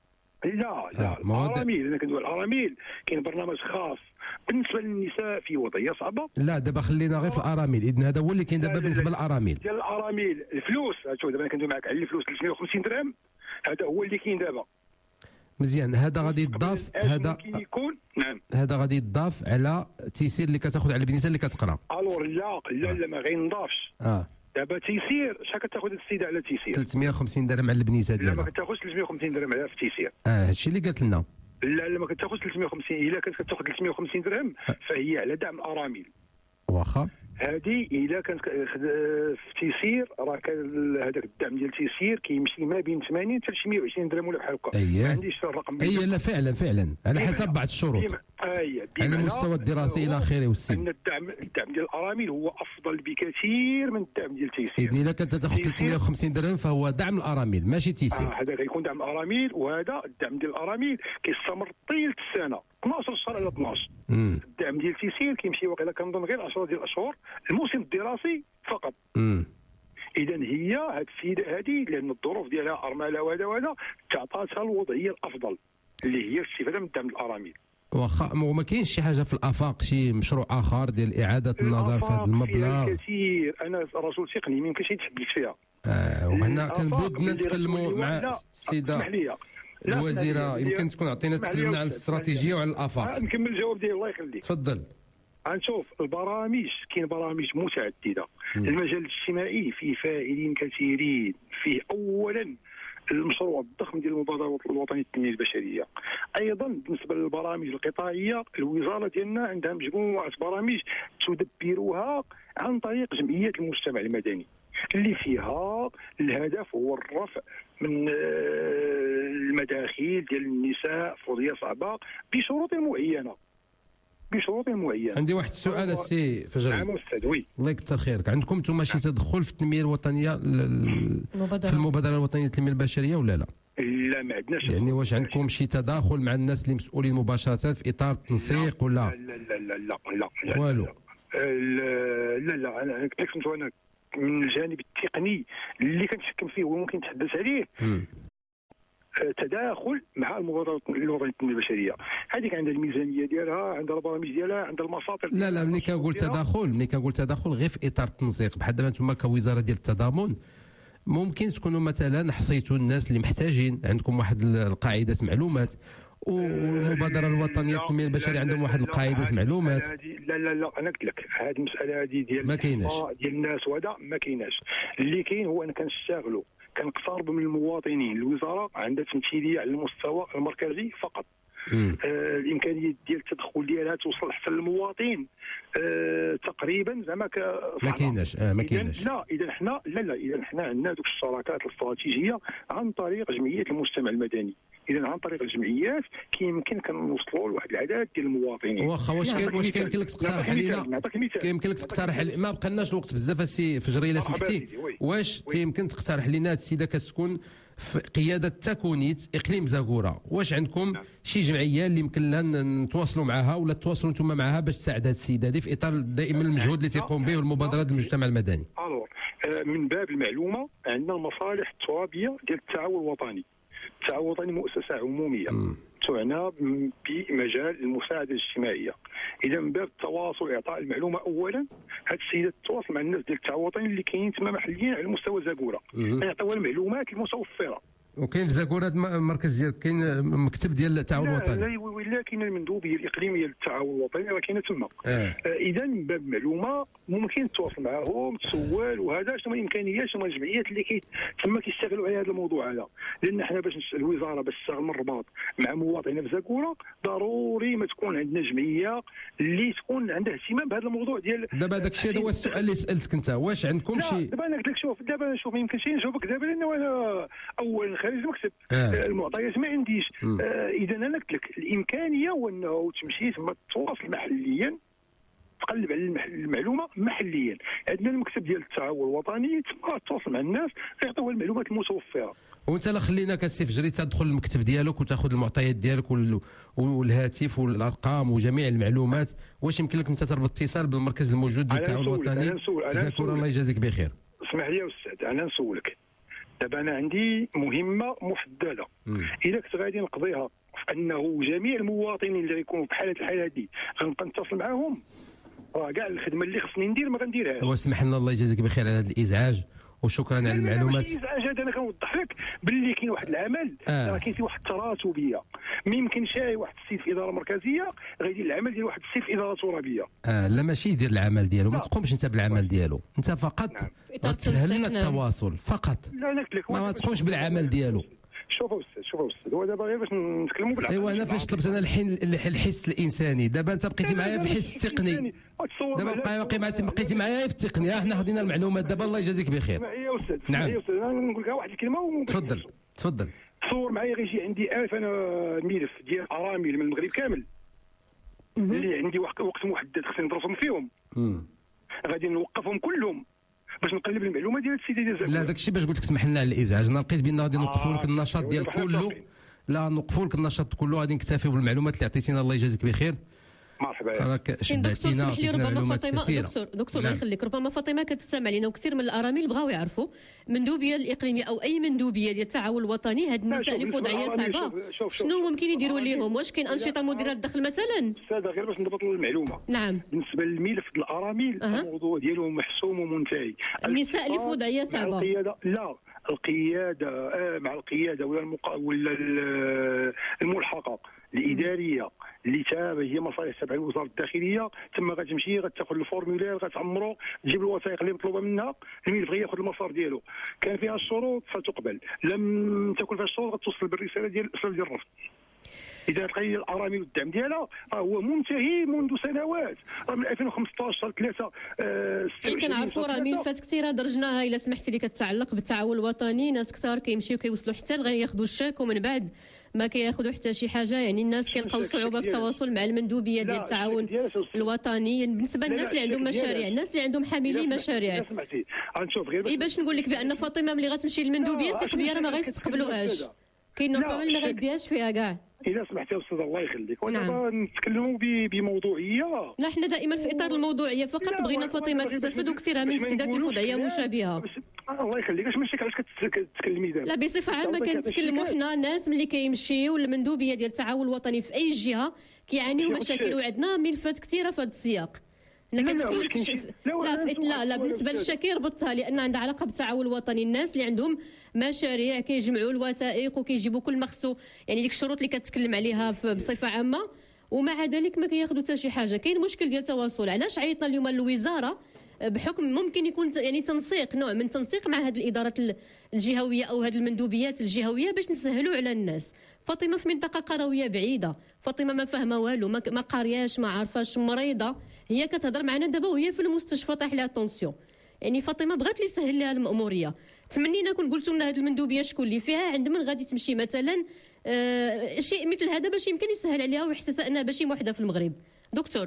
لا لا الارامل، انا كندوي الارامل كاين برنامج خاص بالنسبه للنساء في وضعيه صعبه. لا دابا خلينا غير في الارامل، اذا هذا هو اللي كاين دابا بالنسبه للارامل. ديال الارامل الفلوس، شوف دابا انا كندوي معك على الفلوس ثلاثمية وخمسين درهم، هذا هو اللي كاين دابا. مزيان. هذا غادي يضاف، هذا يكون نعم هذا غادي يضاف على التيسير اللي كتاخذ على البنيته اللي كتقرا. الور لا لا لا ما غينضافش. اه دابا تيسير شحال كتاخذ السيده على تيسير؟ ثلاثمية وخمسين درهم على البنيته ديالها. لا ما كتاخذش ثلاثمية وخمسين درهم على في تيسير. اه هادشي اللي قالت لنا. لا لا ما كتاخذش ثلاثمية وخمسين، الا كانت كتاخذ ثلاثمية وخمسين درهم فهي على دعم الارامل. واخا هذه الا كانت في تيسير راه كان هذاك الدعم ديال تيسير كيمشي ما بين ثمانين حتى مية وعشرين درهم ولا بحال هكا. أيه. ما عنديش الرقم. اي لا فعلا فعلا على حسب بعض الشروط. اي على المستوى الدراسي الى اخره والسن. ان الدعم الدعم ديال الارامل هو افضل بكثير من الدعم ديال تيسير. اذا الا كنت تاخذ ثلاثمية وخمسين درهم فهو دعم الارامل ماشي تيسير. آه هذا غيكون دعم الارامل، وهذا الدعم ديال الارامل كيستمر طيله السنه اثناش شهر على اثناش. امم الدعم ديال تيسير كيمشي واقيلا كنظن غير عشرة ديال الاشهر الموسم الدراسي فقط. امم اذا هي هذه السيده هذه لان الظروف ديالها ارمله وهذا وهذا تعطاتها الوضعيه الافضل اللي هي الاستفاده من دعم الارامل. واخا ما كاينش شي حاجه في الافاق، شي مشروع اخر ديال اعاده النظر في هذا المبلغ؟ كثير، انا رجل تقني ما يمكنش يتحدث فيها. اه وهنا كان بودنا نتكلموا مع السيده الوزيره، يمكن تكون عطينا تكلمنا على الاستراتيجيه وعلى الافاق. نكمل الجواب ديالي الله يخليك. تفضل. غنشوف البرامج، كاين برامج متعدده. م. المجال الاجتماعي فيه فاعلين كثيرين، فيه اولا المشروع الضخم ديال المبادره الوطنيه للتنميه البشريه. ايضا بالنسبه للبرامج القطاعيه الوزاره ديالنا عندها مجموعه برامج تدبرها عن طريق جمعيات المجتمع المدني اللي فيها الهدف هو الرفع من المداخيل ديال النساء في وضعيه صعبه بشروط معينه بشروط معينه. عندي واحد السؤال السي فجري. نعم استاذ. وي الله يكثر خيرك، عندكم انتم شي تدخل في التنميه الوطنيه في المبادره الوطنيه للتنميه البشريه ولا لا؟ لا ما عندناش. يعني واش عندكم شي تداخل مع الناس اللي مسؤولين مباشره في اطار التنسيق ولا؟ لا لا لا لا لا, لا. والو. لا لا لا انا قلت لك انا من الجانب التقني اللي كنتحكم فيه وممكن نتحدث عليه. م. تداخل مع المبادره الوطنيه للتنميه البشريه، هذيك عندها الميزانيه ديالها، عندها البرامج ديالها، عندها المصادر. لا لا ملي كنقول تداخل ملي كنقول تداخل غير في اطار التنسيق، بحال دابا انتم كوزاره ديال التضامن ممكن تكونوا مثلا حصيتوا الناس اللي محتاجين، عندكم واحد القاعده معلومات، والمبادره الوطنيه للتنميه البشريه عندهم واحد القاعده معلومات. لا لا لا انا قلت لك هذه المساله هذه ديال ما كايناش ديال الناس وهذا ما كايناش. اللي كاين هو ان كنشتغلوا كنقتربوا من المواطنين. الوزاره عندها تمثيليه على المستوى المركزي فقط. آه الامكانيه ديال التدخل ديالها توصل حتى للمواطن آه تقريبا زعما ما كايناش. آه ما كايناش. لا اذا حنا لا لا اذا حنا عندنا دوك الشراكات الاستراتيجيه عن طريق جمعيه المجتمع المدني. اذا عن طريق الجمعيات كيمكن كنوصلوا لواحد العدد ديال المواطنين. واخا واش كاين واش كاين لك تقترح علينا؟ كيمكن لك تقترح علي... ما بقناش الوقت بزاف السي فجري الا سمحتي. واش يمكن تقترح علينا هاد السيده كتكون في قياده تكونيت اقليم زاكوره، واش عندكم شي جمعيه اللي يمكن لنا نتواصلوا معها ولا تواصلوا انتم معها باش تساعد هذه السيده هذه في اطار دائما المجهود اللي تيقوم به المبادرات المجتمع المدني؟ الور من باب المعلومه عندنا المصالح الترابيه ديال التعاون الوطني. التعاون الوطني مؤسسه عموميه. تعنى بمجال المساعده الاجتماعيه. اذا من باب التواصل اعطاء المعلومه اولا، هاد السيده تتواصل مع الناس ديال التعاون الوطني اللي كاينين تما محليا على مستوى زاكوره، يعطيوها المعلومات المتوفره. وكاين في زاكوره المركز ديال كاين مكتب ديال التعاون الوطني؟ لا ولا كاين المندوبيه الاقليميه للتعاون الوطني راه كاينه تما. آه. اذا من باب المعلومه ممكن تتواصل معهم تسول، وهذا شنو الامكانيات شنو الجمعيات اللي كي تما كيشتغلوا على هذا الموضوع هذا. لان حنا باش الوزاره باش تشتغل من الرباط مع مواطنين في زاكوره ضروري ما تكون عندنا جمعيه اللي تكون عندها اهتمام بهذا الموضوع ديال. دابا هذاك الشيء هذا هو السؤال اللي سالتك انت، واش عندكم شي؟ دابا انا قلت لك شوف دابا شوف ما يمكنش نجاوبك دابا لانه انا اولا خارج المكتب. آه. المعطيات ما عنديش. آه اذا انا قلت لك الامكانيه هو انه تمشي تما تواصل محليا، تقلب على المعلومه محليا. عندنا المكتب ديال التعاون الوطني تما تواصل مع الناس يعطيوها المعلومات المتوفره. وانت لا خليناك السي فجري تدخل المكتب ديالك وتاخذ المعطيات ديالك والهاتف والارقام وجميع المعلومات. واش يمكن لك انت تربط اتصال بالمركز الموجود ديال التعاون الوطني في زاكوره؟ الله يجازيك بخير. اسمح لي يا استاذ انا نسولك. دابا انا عندي مهمه محدده، اذا كنت غادي نقضيها في انه جميع المواطنين اللي غيكونوا في حاله الحاله هذه غنبقى نتصل معاهم، راه كاع الخدمه اللي خصني ندير ما غنديرهاش. واسمح لنا الله يجازيك بخير على هذا الازعاج وشكرا على المعلومات. ماشي ازعاج هذا، انا كنوضح لك باللي كاين واحد العمل راه آه. كاين فيه واحد التراتبيه. ما يمكنش واحد السيد في اداره مركزيه غيدير العمل ديال واحد السيد في اداره ترابيه. اه لا ماشي يدير العمل ديالو، ما تقومش انت بالعمل ديالو، انت فقط نعم. تسهل لنا التواصل فقط. لا انا قلت لك ما, ما تقومش بالعمل ديالو. شوف استاذ شوف استاذ هو دابا غير باش نتكلموا بالعقل. ايوا انا فاش طلبت انا الحين الحس الانساني، دابا انت بقيتي معايا في الحس التقني، دابا بقى معايا بقيتي معايا في التقنيه. حنا خدينا المعلومات دابا الله يجازيك بخير. يا استاذ نعم يا استاذ انا نقول لك واحد الكلمه. تفضل تفضل. تصور معايا غيجي عندي ألف انا ملف ديال ارامل من المغرب كامل اللي عندي وقت محدد خصني ندرسهم فيهم. امم غادي نوقفهم كلهم باش نقلب المعلومه ديال السيده ديال زاكوره. لا داك الشيء باش قلت لك اسمح لنا على الازعاج، انا لقيت بان غادي نوقفوا لك النشاط ديال كله. لا نوقفوا لك النشاط كله، غادي نكتفيو بالمعلومات اللي عطيتينا الله يجازيك بخير. مرحبا. راك شدعتينا وعطيتينا معلومات كثيره. دكتور دكتور الله يخليك، ربما فاطمه كتستمع لنا وكثير من الارامل بغاو يعرفوا مندوبيه الاقليميه او اي مندوبيه ديال التعاون الوطني هاد النساء اللي في وضعيه صعبه شنو ممكن يديروا لهم؟ واش كاين انشطه مديره للدخل مثلا؟ استاذ غير باش نضبط المعلومه. نعم. بالنسبه للملف ديال الارامل أه. الموضوع ديالو محسوم ومنتهي. النساء اللي في وضعيه صعبه القياده لا القياده آه مع القياده ولا المقا... ولا الملحقه الاداريه اللي تابعه هي مصالح تابعه لوزاره الداخليه، تما غتمشي غتاخذ الفورمولير غتعمرو تجيب الوثائق اللي مطلوبه منها، الملف غياخذ المسار ديالو. كان فيها الشروط فتقبل، لم تكن فيها الشروط غتوصل بالرساله ديال الاسئله ديال الرفض. اذا تقيد الارامل والدعم ديالها هو منتهي منذ سنوات، من ألفين وخمسطاش شهر ثلاثة. آه كنعرفوا راه ملفات كثيره درجناها الا سمحتي لي كتعلق بالتعاون الوطني، ناس كثار كيمشيو كيوصلوا حتى لغياخذوا الشاك ومن بعد ما كياخذوا حتى شي حاجه. يعني الناس كيلقاو صعوبه في التواصل مع المندوبيه ديال التعاون الوطني بالنسبه للناس اللي عندهم مشاريع، الناس اللي عندهم حاملي مشاريع. اي باش نقول لك بان فاطمه ملي غتمشي للمندوبيه ثق بيا راه ما غيستقبلوهاش، كاين نورمال ما غيديهاش فيها كاع. إذا سمحتي يا أستاذ الله يخليك، ودابا نتكلموا بموضوعية. لا حنا دائما في إطار الموضوعية فقط، بغينا فاطمة تستفد وكثيرها من السيدات اللي في وضعية مشابهة. الله يخليك اش ماشي علاش كتكلمي دابا؟ لا بصفة عامة كنتكلموا حنا الناس ملي كيمشيو للمندوبية ديال التعاون الوطني في أي جهة كيعانيو مشاكل، وعندنا ملفات كثيرة في هذا السياق. انا كنتكلم لا لا لا, لا بالنسبه للشاكي ربطتها لان عندها علاقه بالتعاون الوطني. الناس اللي عندهم مشاريع كيجمعوا الوثائق وكيجيبوا كل ما خصو، يعني ديك الشروط اللي كتكلم عليها بصفه عامه، ومع ذلك ما كياخذوا حتى شي حاجه. كاين مشكل ديال التواصل. علاش عيطنا اليوم للوزاره بحكم ممكن يكون يعني تنسيق، نوع من تنسيق مع هذه الادارات الجهويه او هذه المندوبيات الجهويه باش نسهلوا على الناس. فاطمه في منطقه قرويه بعيده، فاطمه ما فاهمه والو، ما قارياش ما عارفاش، مريضه، هي كتهضر معنا دابا وهي في المستشفى طايح لها الطونسيون. يعني فاطمه بغات لي يسهل لها المأموريه. تمنينا كون قلتوا لنا هذه المندوبيه شكون اللي فيها، عند من غادي تمشي مثلا آه شيء مثل هذا باش يمكن يسهل عليها ويحسسها انها ماشي وحده في المغرب. دكتور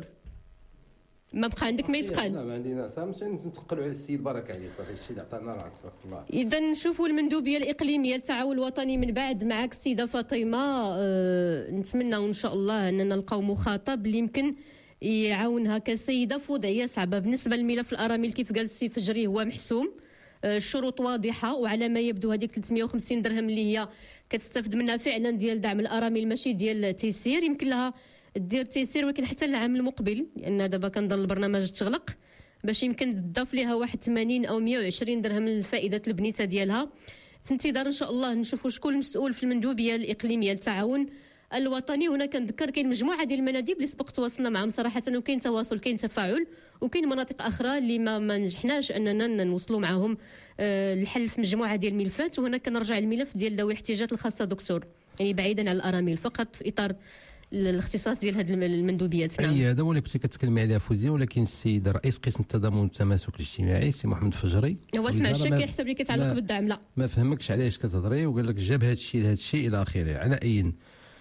ما بقى عندك ما يتقال؟ لا ما عندنا سامسون، نتقلوا على السيد بارك عليه صافي الشيء اللي عطانا راه تبارك الله. اذا نشوفوا المندوبيه الاقليميه للتعاون الوطني من بعد معك السيده فاطمه. أه نتمنى ان شاء الله اننا نلقاو مخاطب اللي يمكن يعاونها كسيده في وضعيه صعبه. بالنسبه للملف الارامل كيف قال السي فجري هو محسوم، الشروط واضحه، وعلى ما يبدو هذيك ثلاثمائة وخمسين درهم اللي هي كتستافد منها فعلا ديال دعم الارامل ماشي ديال التيسير، يمكن لها دير تيسير ولكن حتى العام المقبل، لان دابا كنظن البرنامج تغلق باش يمكن تضاف لها واحد ثمانين او مائة وعشرين درهم لفائده البنيته ديالها. في انتظار ان شاء الله نشوفوا شكون المسؤول في المندوبيه الاقليميه للتعاون الوطني. هنا كنذكر كاين مجموعه ديال المناديب اللي سبق تواصلنا معهم صراحه، وكاين تواصل كاين تفاعل، وكاين مناطق اخرى اللي ما, ما نجحناش اننا نوصلوا معهم آه الحل في مجموعه ديال الملفات. وهنا كنرجع الملف ديال ذوي الاحتياجات الخاصه دكتور، يعني بعيدا عن الارامل، فقط في اطار الاختصاص ديال هذه المندوبيات. نعم اي هذا هو اللي كنتي كتكلمي عليه فوزيه. ولكن السيد رئيس قسم التضامن والتماسك الاجتماعي سي محمد فجري هو سمع الشك يحسب لي كيتعلق بالدعم، لا ما فهمكش علاش كتهضري، وقال لك جاب هذا الشيء لهذا الشيء الى اخره. على اي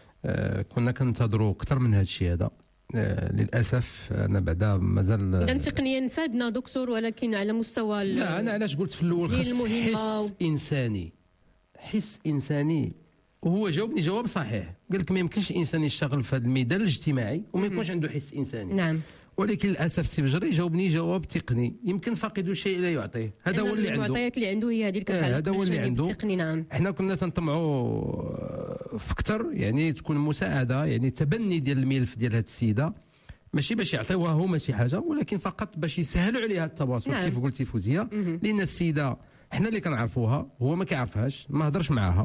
آه كنا كننتظروا اكثر من هذا الشيء هذا. آه للاسف انا بعدا مازال اذا تقنيا فادنا دكتور، ولكن على مستوى لا انا علاش قلت في الاول خص حس انساني، حس انساني. وهو جاوبني جواب صحيح، قال لك ما يمكنش انسان يشتغل في هذا الميدان الاجتماعي وما يكونش عنده حس انساني. نعم. ولكن للاسف سي فجري جاوبني جواب تقني، يمكن فاقد الشيء لا يعطيه. هذا هو اللي عنده، المعطيات اللي عنده هي هذه اللي كتعلق هذا هو اللي عنده التقني. نعم. احنا كنا تنطمعوا في اكثر، يعني تكون مساعده، يعني تبني ديال الملف ديال هذه السيده، ماشي باش يعطيوها هما شي حاجه، ولكن فقط باش يسهلوا عليها التواصل. نعم. كيف قلتي فوزيه، لان السيده احنا اللي كنعرفوها هو ما كيعرفهاش، ما هضرش معاها.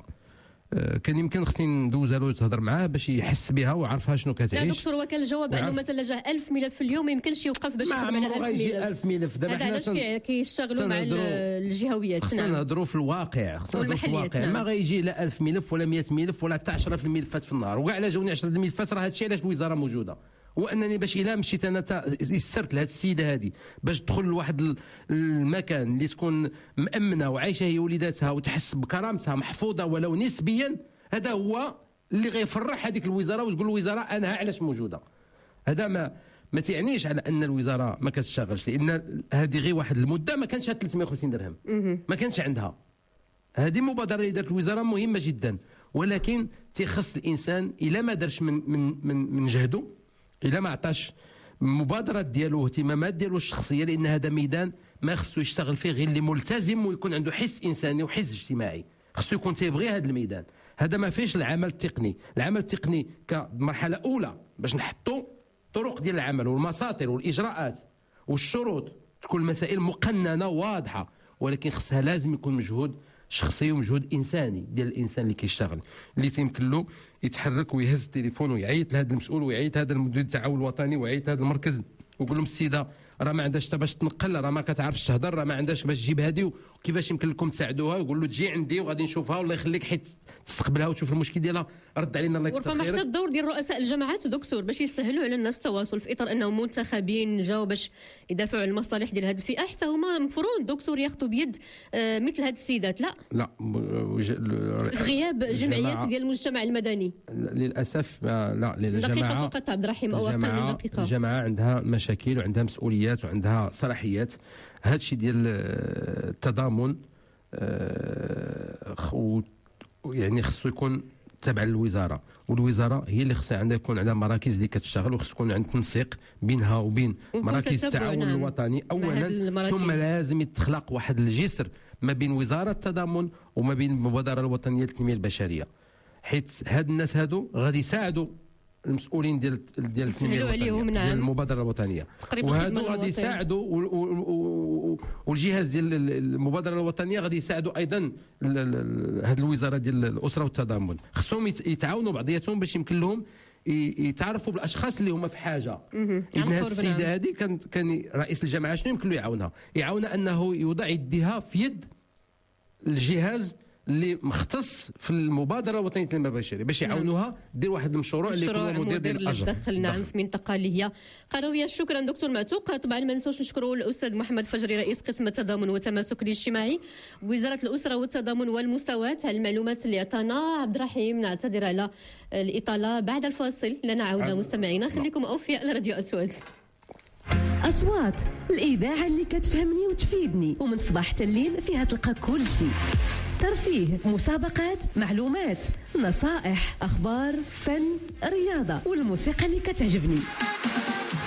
كان يمكن خصني ندوزها له تهضر معاه باش يحس بها ويعرفها شنو كتعيش. لا دكتور، وكان الجواب انه مثلا جاه ألف ملف في اليوم ما يمكنش يوقف باش يخدم على ألف ملف. ألف ملف دابا حنا علاش كيشتغلوا مع الجهويات. خصنا نهضروا في الواقع، خصنا نهضروا في الواقع. نعم. ما غيجي لا ألف ملف ولا مئة ملف ولا حتى عشرة الملفات في النهار، وكاع الا جاوني عشرة الملفات راه هادشي علاش الوزاره موجوده. وانني باش الا مشيت انا يسرت لهاد السيده هذه باش تدخل لواحد المكان اللي تكون مامنه وعايشه هي وليداتها وتحس بكرامتها محفوظه ولو نسبيا، هذا هو اللي غيفرح هذيك الوزاره وتقول الوزاره انا علاش موجوده. هذا ما ما تعنيش على ان الوزاره ما كتشتغلش، لان هذه غير واحد المده ما كانش ثلاثمائة وخمسين درهم، ما كانش عندها. هذه مبادره اللي دارت الوزاره مهمه جدا، ولكن تيخص الانسان الا ما دارش من من من, من جهده، الا ما عطاش مبادرات ديالو واهتمامات ديالو الشخصيه، لان هذا ميدان ما خصو يشتغل فيه غير اللي ملتزم ويكون عنده حس انساني وحس اجتماعي، خصو يكون تيبغي هذا الميدان. هذا ما فيش العمل التقني. العمل التقني كمرحله اولى باش نحطوا طرق ديال العمل والمساطر والاجراءات والشروط، تكون المسائل مقننه واضحه، ولكن خصها لازم يكون مجهود شخصي ومجهود انساني ديال الانسان اللي كيشتغل، اللي تيمكن له يتحرك ويهز التليفون ويعيط لهذا المسؤول ويعيط هذا المدير التعاون الوطني ويعيط هذا المركز ويقول لهم السيده راه ما عندهاش حتى باش تنقل، راه ما كتعرفش تهضر، راه ما عندهاش باش تجيب هذه، وكيفاش يمكن لكم تساعدوها. يقول له تجي عندي وغادي نشوفها، والله يخليك حيت تستقبلها وتشوف المشكل ديالها، رد علينا الله يكثر خيرك. وربما حتى الدور ديال رؤساء الجماعات دكتور باش يسهلوا على الناس التواصل في اطار انهم منتخبين جاوا باش يدافعوا عن المصالح ديال هذه الفئه، حتى هما مفروض دكتور ياخذوا بيد آه مثل هذه السيدات. لا لا في غياب جمعيات ديال المجتمع المدني للاسف. لا للجماعه دقيقه فقط عبد الرحيم او اقل من دقيقه. الجماعه عندها مشاكل وعندها مسؤوليات وعندها صلاحيات. هذا الشيء ديال التضامن يعني خصو يكون تابع للوزاره، والوزاره هي اللي خصها عندها يكون عندها مراكز اللي كتشتغل، وخص يكون عند تنسيق بينها وبين مراكز التعاون نعم. الوطني اولا، ثم لازم يتخلق واحد الجسر ما بين وزاره التضامن وما بين المبادره الوطنيه للتنميه البشريه، حيت هاد الناس هادو غادي يساعدوا المسؤولين ديال ديال التنميه الوطنيه نعم. ديال المبادره الوطنيه، وهادو غادي يساعدوا، والجهاز ديال المبادره الوطنيه غادي يساعدوا ايضا هذه الوزاره ديال الاسره والتضامن. خصهم يتعاونوا بعضياتهم باش يمكن لهم يتعرفوا بالاشخاص اللي هما في حاجه. ان هذه السيده هذه كان كان رئيس الجماعه شنو يمكن له يعاونها؟ يعاونها انه يوضع يديها في يد الجهاز اللي مختص في المبادره الوطنيه للتنميه البشريه باش يعاونوها دير واحد المشروع اللي يكون مدير للاجر دخل نعم في منطقه اللي هي قرويه. شكرا دكتور معتوق. طبعا ما ننساوش نشكروا الاستاذ محمد فجري رئيس قسم التضامن والتماسك الاجتماعي وزاره الاسره والتضامن والمساواه على المعلومات اللي عطانا. عبد الرحيم نعتذر على الاطاله. بعد الفاصل لنا عوده مستمعينا، خليكم اوفياء لراديو اصوات. أصوات الإذاعة اللي كتفهمني وتفيدني، ومن صباح حتى الليل فيها تلقى كل شيء: ترفيه، مسابقات، معلومات، نصائح، أخبار، فن، رياضة، والموسيقى اللي كتعجبني.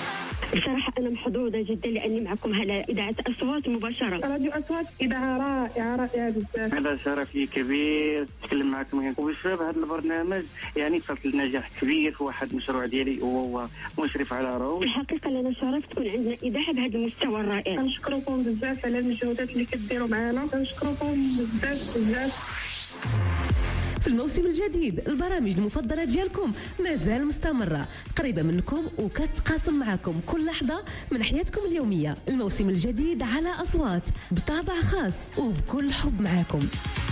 بصراحة أنا محظوظة جدا لأني معكم على إذاعة أصوات مباشرة. راديو أصوات إذاعة رائعة رائعة بزاف. هذا شرف لي كبير نتكلم معكم وبسبب هذا البرنامج يعني وصلت لنجاح كبير في واحد المشروع ديالي وهو مشرف على روض. الحقيقة لنا شرف تكون عندنا إذاعة بهذا المستوى الرائع. كنشكركم بزاف على المجهودات اللي كديروا معنا، كنشكركم بزاف بزاف. في الموسم الجديد البرامج المفضلة ديالكم مازال مستمرة قريبة منكم وكتقاسم معكم كل لحظة من حياتكم اليومية. الموسم الجديد على أصوات بطابع خاص وبكل حب معكم.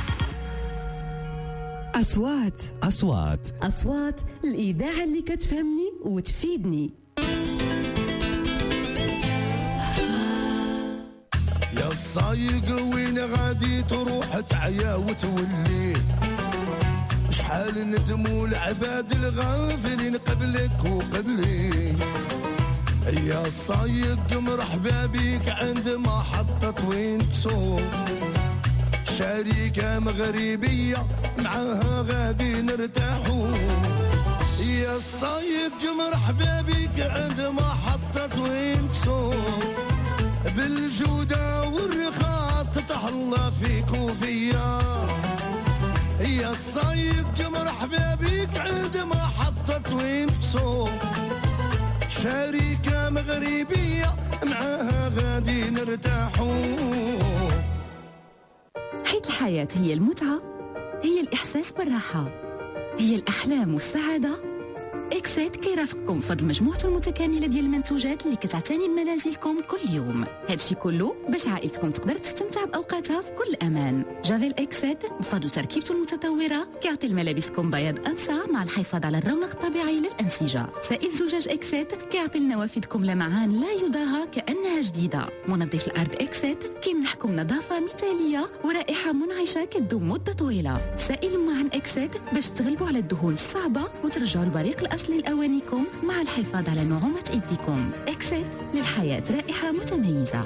أصوات أصوات أصوات الإذاعة اللي كتفهمني وتفيدني. يا الصايق وين غادي تروح تعيا وتولي شحال ندموا العباد الغافلين قبلك وقبلي. يا الصايق مرحبا بيك عند محطة وين تسوق شركة مغربية معاها غادي نرتاحوا. يا الصايق مرحبا بيك عند محطة وين تسوق بالجودة والرخاء تتهلا فيك وفيا. يا الصايق مرحبا بيك عند محطة وين تسوق شركة مغربية معاها غادي نرتاحوا. حيث الحياة هي المتعة، هي الإحساس بالراحة، هي الأحلام والسعادة. إكسات كيرافقكم فضل مجموعته المتكاملة ديال المنتوجات اللي كتعتني بمنازلكم كل يوم. هادشي كله باش عائلتكم تقدر تستمتع بأوقاتها في كل أمان. جافيل إكسات بفضل تركيبته المتطورة كيعطي لملابسكم بياض أنسع مع الحفاظ على الرونق الطبيعي للأنسجة. سائل زجاج إكسات كيعطي لنوافذكم لمعان لا يضاهى كأنها جديدة. منظف الأرض إكسات كيمنحكم نظافة مثالية ورائحة منعشة كتدوم مدة طويلة. سائل معن إكسات باش تغلبوا على الدهون الصعبة وترجعوا البريق الأصلي لأوانيكم مع الحفاظ على نعومة إيديكم. إكسات للحياة رائحة متميزة.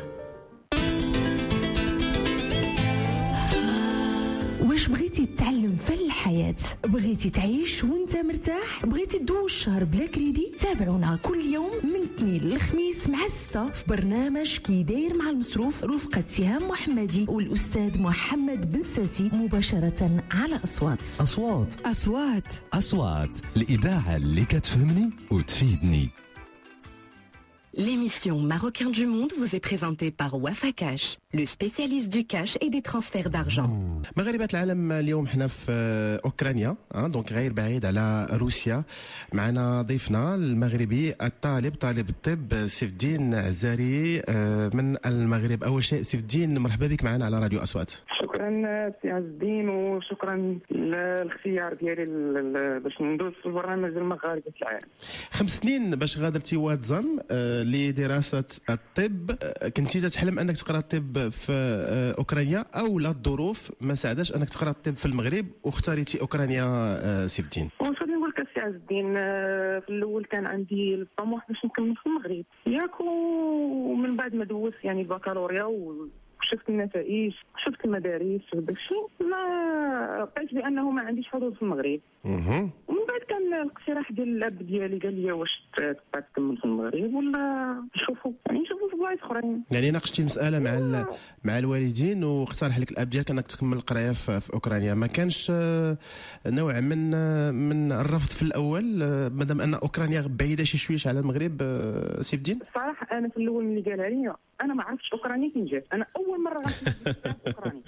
واش بغيتي تتعلم فن الحياة؟ بغيتي تعيش وانت مرتاح؟ بغيتي تدوز الشهر بلا كريدي؟ تابعونا كل يوم من الاثنين للخميس مع الستة في برنامج كي داير مع المصروف رفقة سهام محمدي والأستاذ محمد بن ساسي مباشرة على أصوات. أصوات أصوات أصوات الإذاعة اللي كتفهمني وتفيدني. L'émission Marocain du Monde vous est présentée par Wafa Cash, le spécialiste du cash et des transferts d'argent. مغاربة العالم اليوم حنا في أوكرانيا دونك غير بعيد على روسيا. معنا ضيفنا المغربي الطالب طالب الطب سيف الدين عزاري من المغرب. أول شيء سيف الدين مرحبا بك معنا على راديو أصوات. شكرا سي عز الدين وشكرا للاختيار ديالي باش ندوز في البرنامج المغاربة العالم. خمس سنين باش غادرتي واتزم لدراسة الطب. كنتي تتحلم أنك تقرأ الطب في أوكرانيا أو لا الظروف ما ساعدش أنك تقرأ الطب في المغرب واختاريتي أوكرانيا سيف الدين؟ وصلني نقول لك سي عز الدين في الأول كان عندي الطموح باش نكمل في المغرب ياك ومن بعد ما دوزت يعني البكالوريا وشفت النتائج شفت المدارس وداكشي ما لقيت بأنه ما عنديش حظوظ في المغرب. ومن بعد كان الاقتراح ديال الاب ديالي قال لي واش تبقى تكمل في المغرب ولا نشوفوا يعني نشوفوا في بلايص اخرين. يعني ناقشتي المساله مع مع الوالدين واقترح لك الاب ديالك انك تكمل القرايه في, في اوكرانيا. ما كانش نوع من من الرفض في الاول مادام ان اوكرانيا بعيده شي شويش على المغرب سيف الدين؟ الصراحه انا في الاول ملي قال عليا انا ما عرفتش اوكرانيا فين جات. انا اول مره غنسمع اوكرانيا.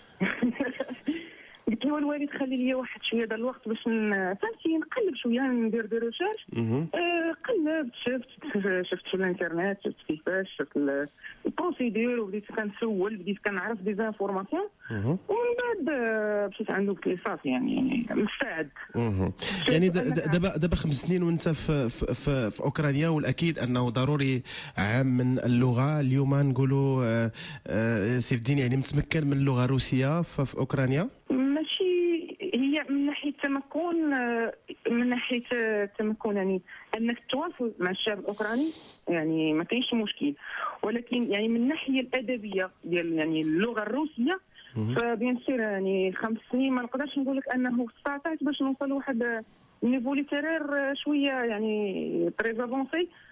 قلت له الوالد خلي لي واحد شويه ديال الوقت باش فهمتي نقلب شويه ندير دي ريشيرش. أه قلبت شفت شفت في الانترنت شفت كيفاش شفت البروسيدور وبديت كنسول بديت كنعرف دي زانفورماسيون ومن بعد مشيت عنده قلت لي صافي يعني مستعد. يعني دابا دابا خمس سنين وانت في في, في, في اوكرانيا والاكيد انه ضروري عام من اللغه. اليوم نقولوا سيف الدين يعني متمكن من اللغه الروسيه في اوكرانيا؟ ماشي هي من ناحيه التمكن من ناحيه التمكن يعني انك تواصل مع الشعب الاوكراني يعني ما كاينش مشكل ولكن يعني من الناحيه الادبيه ديال يعني اللغه الروسيه فبيان سير يعني خمس سنين ما نقدرش نقول لك انه استطعت باش نوصل لواحد النيفو ليترير شويه يعني تري افونسي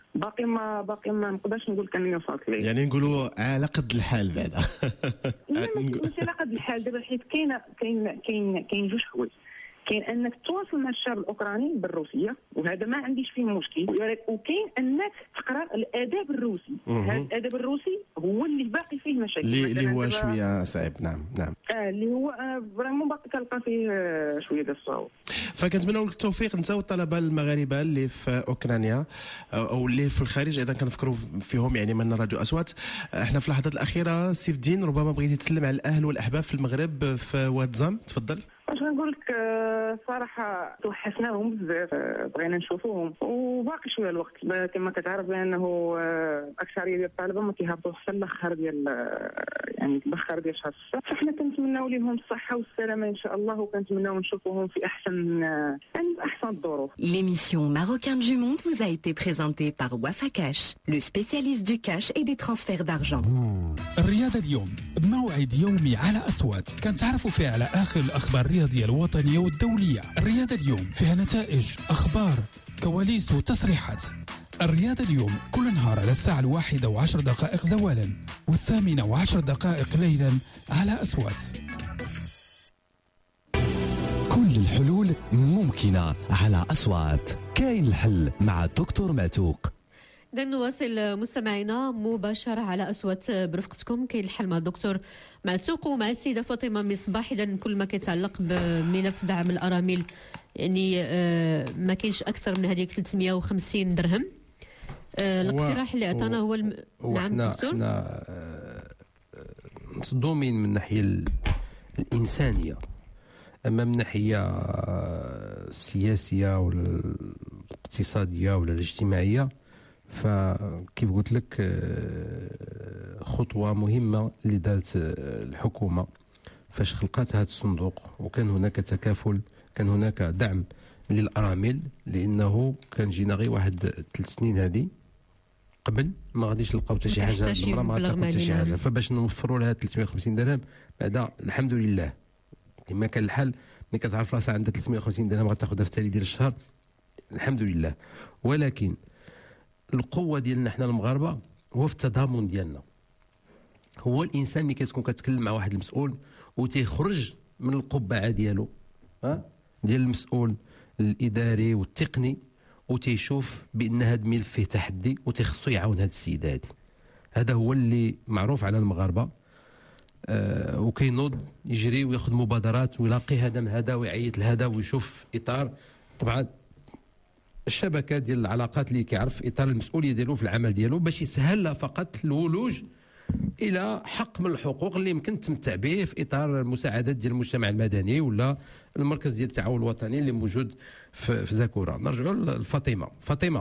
باقي ما باقي ما نقدرش نقول كان وصلت ليه. يعني نقولوا على قد الحال بعدا. لا ماشي على قد الحال دابا، حيت كاين كاين كاين كاين جوج حوايج. كاين انك تواصل مع الشعب الاوكراني بالروسيه وهذا ما عنديش فيه مشكل، وكاين انك تقرا الاداب الروسي. هذا الاداب الروسي هو اللي باقي فيه مشاكل، اللي هو شويه صعيب. نعم نعم اه اللي هو فريمون باقي كنلقى فيه شويه ديال الصعوبه. فكنتمنوا لك التوفيق انت والطلبه المغاربه اللي في اوكرانيا او اللي في الخارج ايضا، كنفكروا فيهم يعني من راديو اصوات. احنا في اللحظات الاخيره سيف الدين ربما بغيتي تسلم على الاهل والاحباب في المغرب في واتزام، تفضل. واش غنقول لك، صراحه توحشناهم بزاف، بغينا نشوفوهم وباقي شويه الوقت. كما كتعرف بانه الاكثريه ديال الطلبه ما كيهبطوش حتى الاخر ديال يعني الاخر ديال شهر ستة، فاحنا كنتمناو لهم الصحه والسلامه ان شاء الله، وكنتمناو نشوفوهم في احسن يعني احسن الظروف. L'émission Marocain du Monde vous a été présentée par Wafa Cash, le spécialiste du cash et des transferts d'argent. الرياضة اليوم بموعد يومي على أصوات كان تعرفوا فيه على آخر الأخبار الرياضية الوطنية والدولية. الرياضة اليوم فيها نتائج، أخبار، كواليس وتصريحات. الرياضة اليوم كل نهار على الساعة الواحدة وعشر دقائق زوالا والثامنة وعشر دقائق ليلا على أصوات. كل الحلول ممكنة على أصوات. كاين الحل مع الدكتور معتوق. إذا نواصل مستمعينا مباشرة على أصوات برفقتكم. كاين الحل مع الدكتور معتوق ومع السيدة فاطمة مصباح. إذا كل ما كيتعلق بملف دعم الأرامل يعني آه ما كاينش أكثر من هذيك ثلاثمائة وخمسين درهم. آه الاقتراح اللي عطانا هو الم... نعم دكتور. احنا مصدومين من الناحية الإنسانية، أما من الناحية السياسية ولا الاقتصادية ولا الاجتماعية فكيف قلت لك خطوة مهمة اللي دارت الحكومة فاش خلقت هذا الصندوق، وكان هناك تكافل، كان هناك دعم للأرامل، لأنه كان جينا غير واحد ثلاث سنين هذه قبل ما غاديش نلقاو حتى شي حاجة، المرأة ما غاتلقاو حتى شي حاجة، فباش نوفروا لها ثلاثمائة وخمسين درهم بعدا الحمد لله كما كان الحال. ملي كتعرف راسها عندها ثلاثمائة وخمسين درهم غتاخذها في التالي ديال الشهر الحمد لله. ولكن القوة ديالنا حنا المغاربة هو في التضامن ديالنا. هو الانسان ملي كتكون كتكلم مع واحد المسؤول وتيخرج من القبعة ديالو ها ديال المسؤول الاداري والتقني وتيشوف بان هذا الملف فيه تحدي وتيخصو يعاون هذا السيد هذه. هذا هو اللي معروف على المغاربة. آه وكينوض يجري وياخذ مبادرات ويلاقي هذا من هذا ويعيط لهذا ويشوف اطار. طبعا الشبكه ديال العلاقات اللي كيعرف اطار المسؤوليه ديالو في العمل ديالو باش يسهل له فقط الولوج الى حق من الحقوق اللي يمكن تمتع به في اطار المساعدات ديال المجتمع المدني ولا المركز ديال التعاون الوطني اللي موجود في, في زاكوره. نرجعوا لفاطمه. فاطمه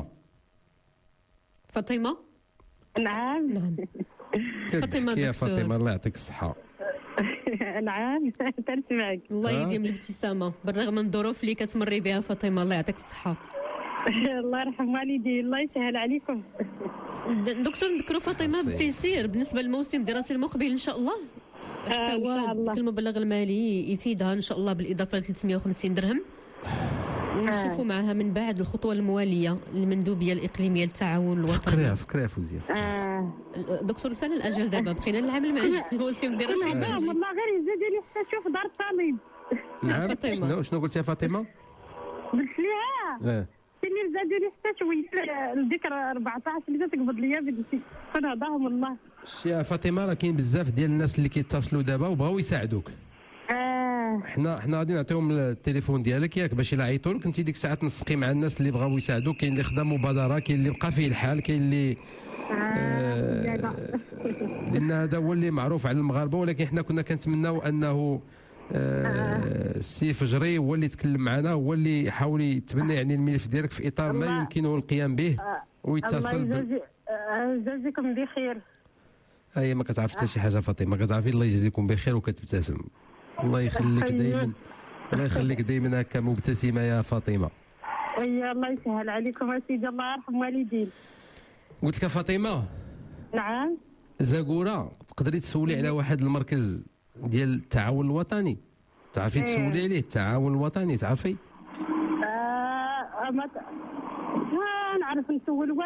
فاطمه نعم نعم فاطمه يا فاطمه الله يعطيك الصحه. نعم تنسمعك. الله يديم الابتسامه بالرغم من الظروف اللي كتمري بها فاطمه. الله يعطيك الصحه. الله يرحم والدي، الله يسهل عليكم. دكتور نذكروا فاطمه بالتيسير بالنسبه للموسم الدراسي المقبل ان شاء الله، حتى هو المبلغ المالي يفيدها ان شاء الله بالاضافه ل ثلاثمائة وخمسين درهم، ونشوفوا معها من بعد الخطوه المواليه المندوبيه الاقليميه للتعاون الوطني. فكريها فكريها فوزيه. اه دكتور سال الاجل دابا بقينا العام الماجي الموسم الدراسي الماجي. والله غير يزاد لي حتى شوف دار الطالب. نعم شنو شنو قلتي يا فاطمه؟ قلت ليها اه اللي زادوا لي حتى شويه لديك أربعطاش اللي تقبض ليا بديتي كنهضاهم والله. يا فاطمه راه كاين بزاف ديال الناس اللي كيتصلوا دابا وبغاو يساعدوك. اه حنا حنا غادي نعطيهم التليفون ديالك ياك باش الا عيطوا لك انت ديك الساعه تنسقي مع الناس اللي بغاو يساعدوك. كاين اللي خدا مبادره، كاين اللي بقى فيه الحال، كاين اللي آه لان هذا هو اللي معروف على المغاربه. ولكن حنا كنا كنتمناو انه آه السي فجري هو اللي يتكلم معنا، هو اللي يحاول يتبنى يعني الملف ديالك في اطار ما يمكنه القيام به ويتصل. الله يجازيكم بخير. هي ما كتعرف حتى شي حاجه فاطمه، كتعرفي الله يجازيكم بخير وكتبتسم. الله يخليك دائما، الله يخليك دائما هكا مبتسمه يا فاطمه. اي الله يسهل عليكم يا سيدي، الله يرحم والدين. قلت لك فاطمه نعم زاكوره تقدري تسولي على واحد المركز ديال التعاون الوطني، تعرفي تسولي عليه التعاون الوطني تعرفي؟ اه ما ما نعرف نسول والو.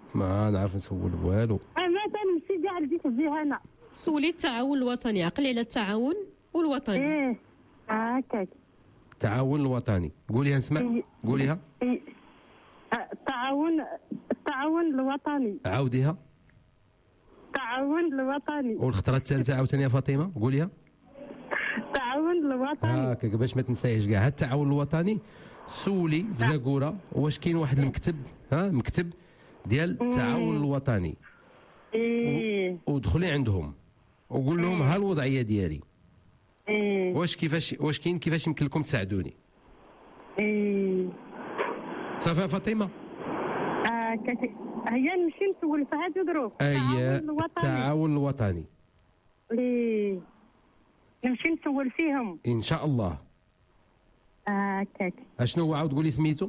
ما نعرف نسول والو. انا تنمشي كاع لديك الجهه انا. سولي التعاون الوطني، عقلي على التعاون والوطني. ايه هكاك. التعاون الوطني، قوليها نسمع، قوليها. إيه. التعاون التعاون الوطني. عاوديها. التعاون الوطني. والخطره الثالثه عاوتاني يا فاطمه، قوليها. التعاون الوطني. هاكاك باش ما تنسايش كاع. التعاون الوطني سولي في زاكوره واش كاين واحد المكتب، ها مكتب ديال التعاون الوطني. ايه. ودخلي عندهم وقول لهم ها الوضعيه ديالي. ايه. واش كيفاش واش كاين كيفاش يمكن لكم تساعدوني. ايه. صافي يا فاطمه. اه كتي... هيا نمشي نسول في هذا دروك. اي التعاون الوطني. ايه. نمشي نسول فيهم ان شاء الله. هكاك. آه اشنو هو عاود قولي سميتو؟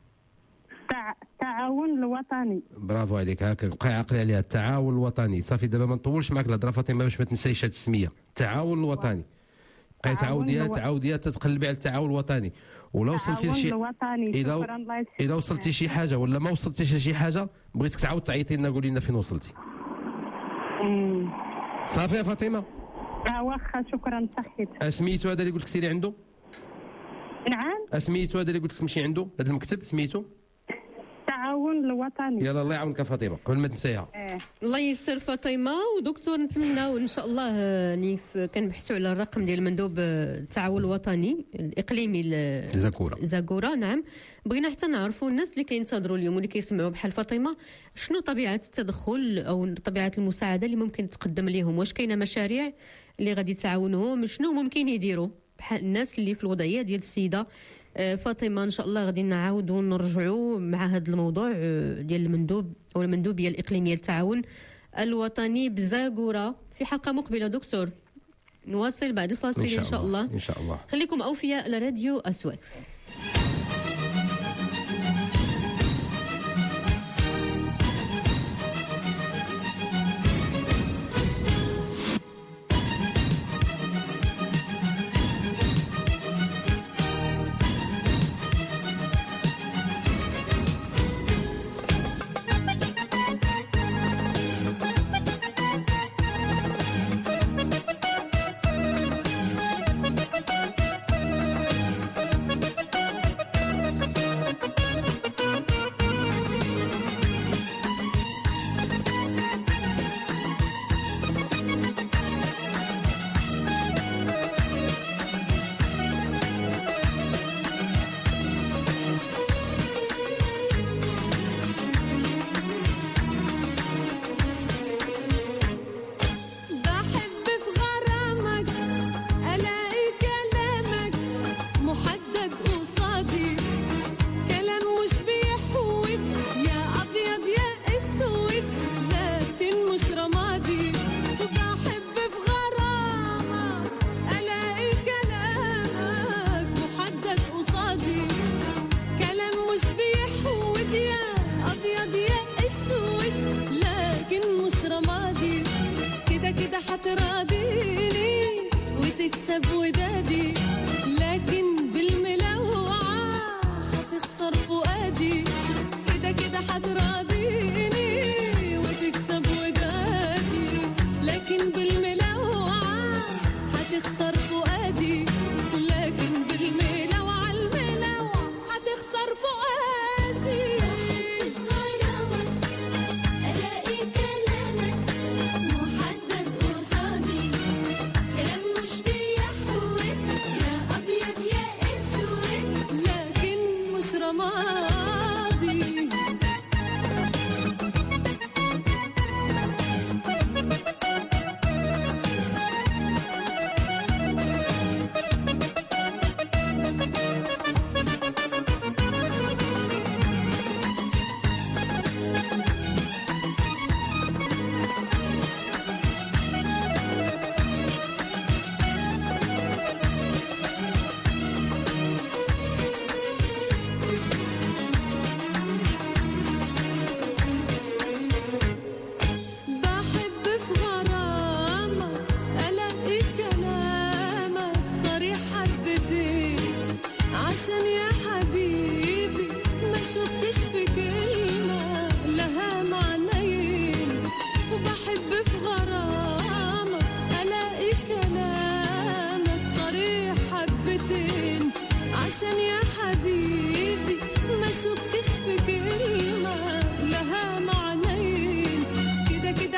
التعاون الوطني. برافو عليك، هاكا بقاي عاقلي عليها. التعاون الوطني. صافي دابا ما نطولش معك الهضره فاطمه باش ما تنسايش هاد السميه. التعاون الوطني. بقاي تعاوديها تعاوديها تتقلبي على التعاون الوطني. ولا وصلتي لشي الى الى وصلتي شي حاجه ولا ما وصلتيش لشي حاجه بغيتك تعاود تعيطي لنا قولي لنا فين وصلتي. امم صافي يا فاطمه. اه واخا شكرا صحيت. اسميتو هذا اللي قلت لك سيري عنده؟ نعم. اسميتو هذا اللي قلت لك تمشي عنده هذا المكتب سميتو؟ التعاون الوطني. يلا الله يعاونك فاطمه قبل ما تنسيها. اه. الله يسر فاطمه. ودكتور نتمناو ان شاء الله يعني كنبحثوا على الرقم ديال مندوب التعاون الوطني الاقليمي زاكوره. زاكوره نعم. بغينا حتى نعرفوا الناس اللي كينتظروا اليوم واللي كيسمعوا بحال فاطمه شنو طبيعه التدخل او طبيعه المساعده اللي ممكن تقدم لهم. واش كاينه مشاريع اللي غادي تعاونهم؟ شنو ممكن يديروا بحال الناس اللي في الوضعيه ديال السيده فاطمه؟ ان شاء الله غادي نعاودوا نرجعوا مع هذا الموضوع ديال المندوب او المندوبيه الاقليميه للتعاون الوطني بزاكوره في حلقه مقبله. دكتور نواصل بعد الفاصل ان شاء, إن شاء الله. الله ان شاء الله. خليكم اوفياء لراديو أصوات.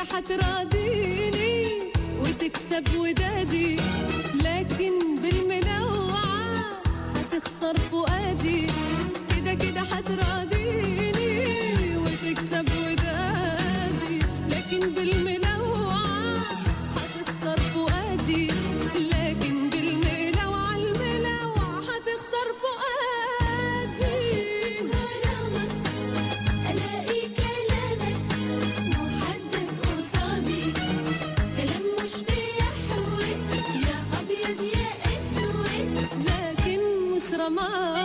حتراضيني وتكسب ودادي، لكن بالمنوعة حتخسر فؤادي. كده كده حتراضيني وتكسب ودادي، لكن بالمنوعة حتخسر فؤادي. لكن بالمنوعة المنوعة حتخسر فؤادي. غرامك ألاقي كلامك محدد قصادي، كلام مش بيحوي يا أبيض يا أسود، لكن مش رمادي.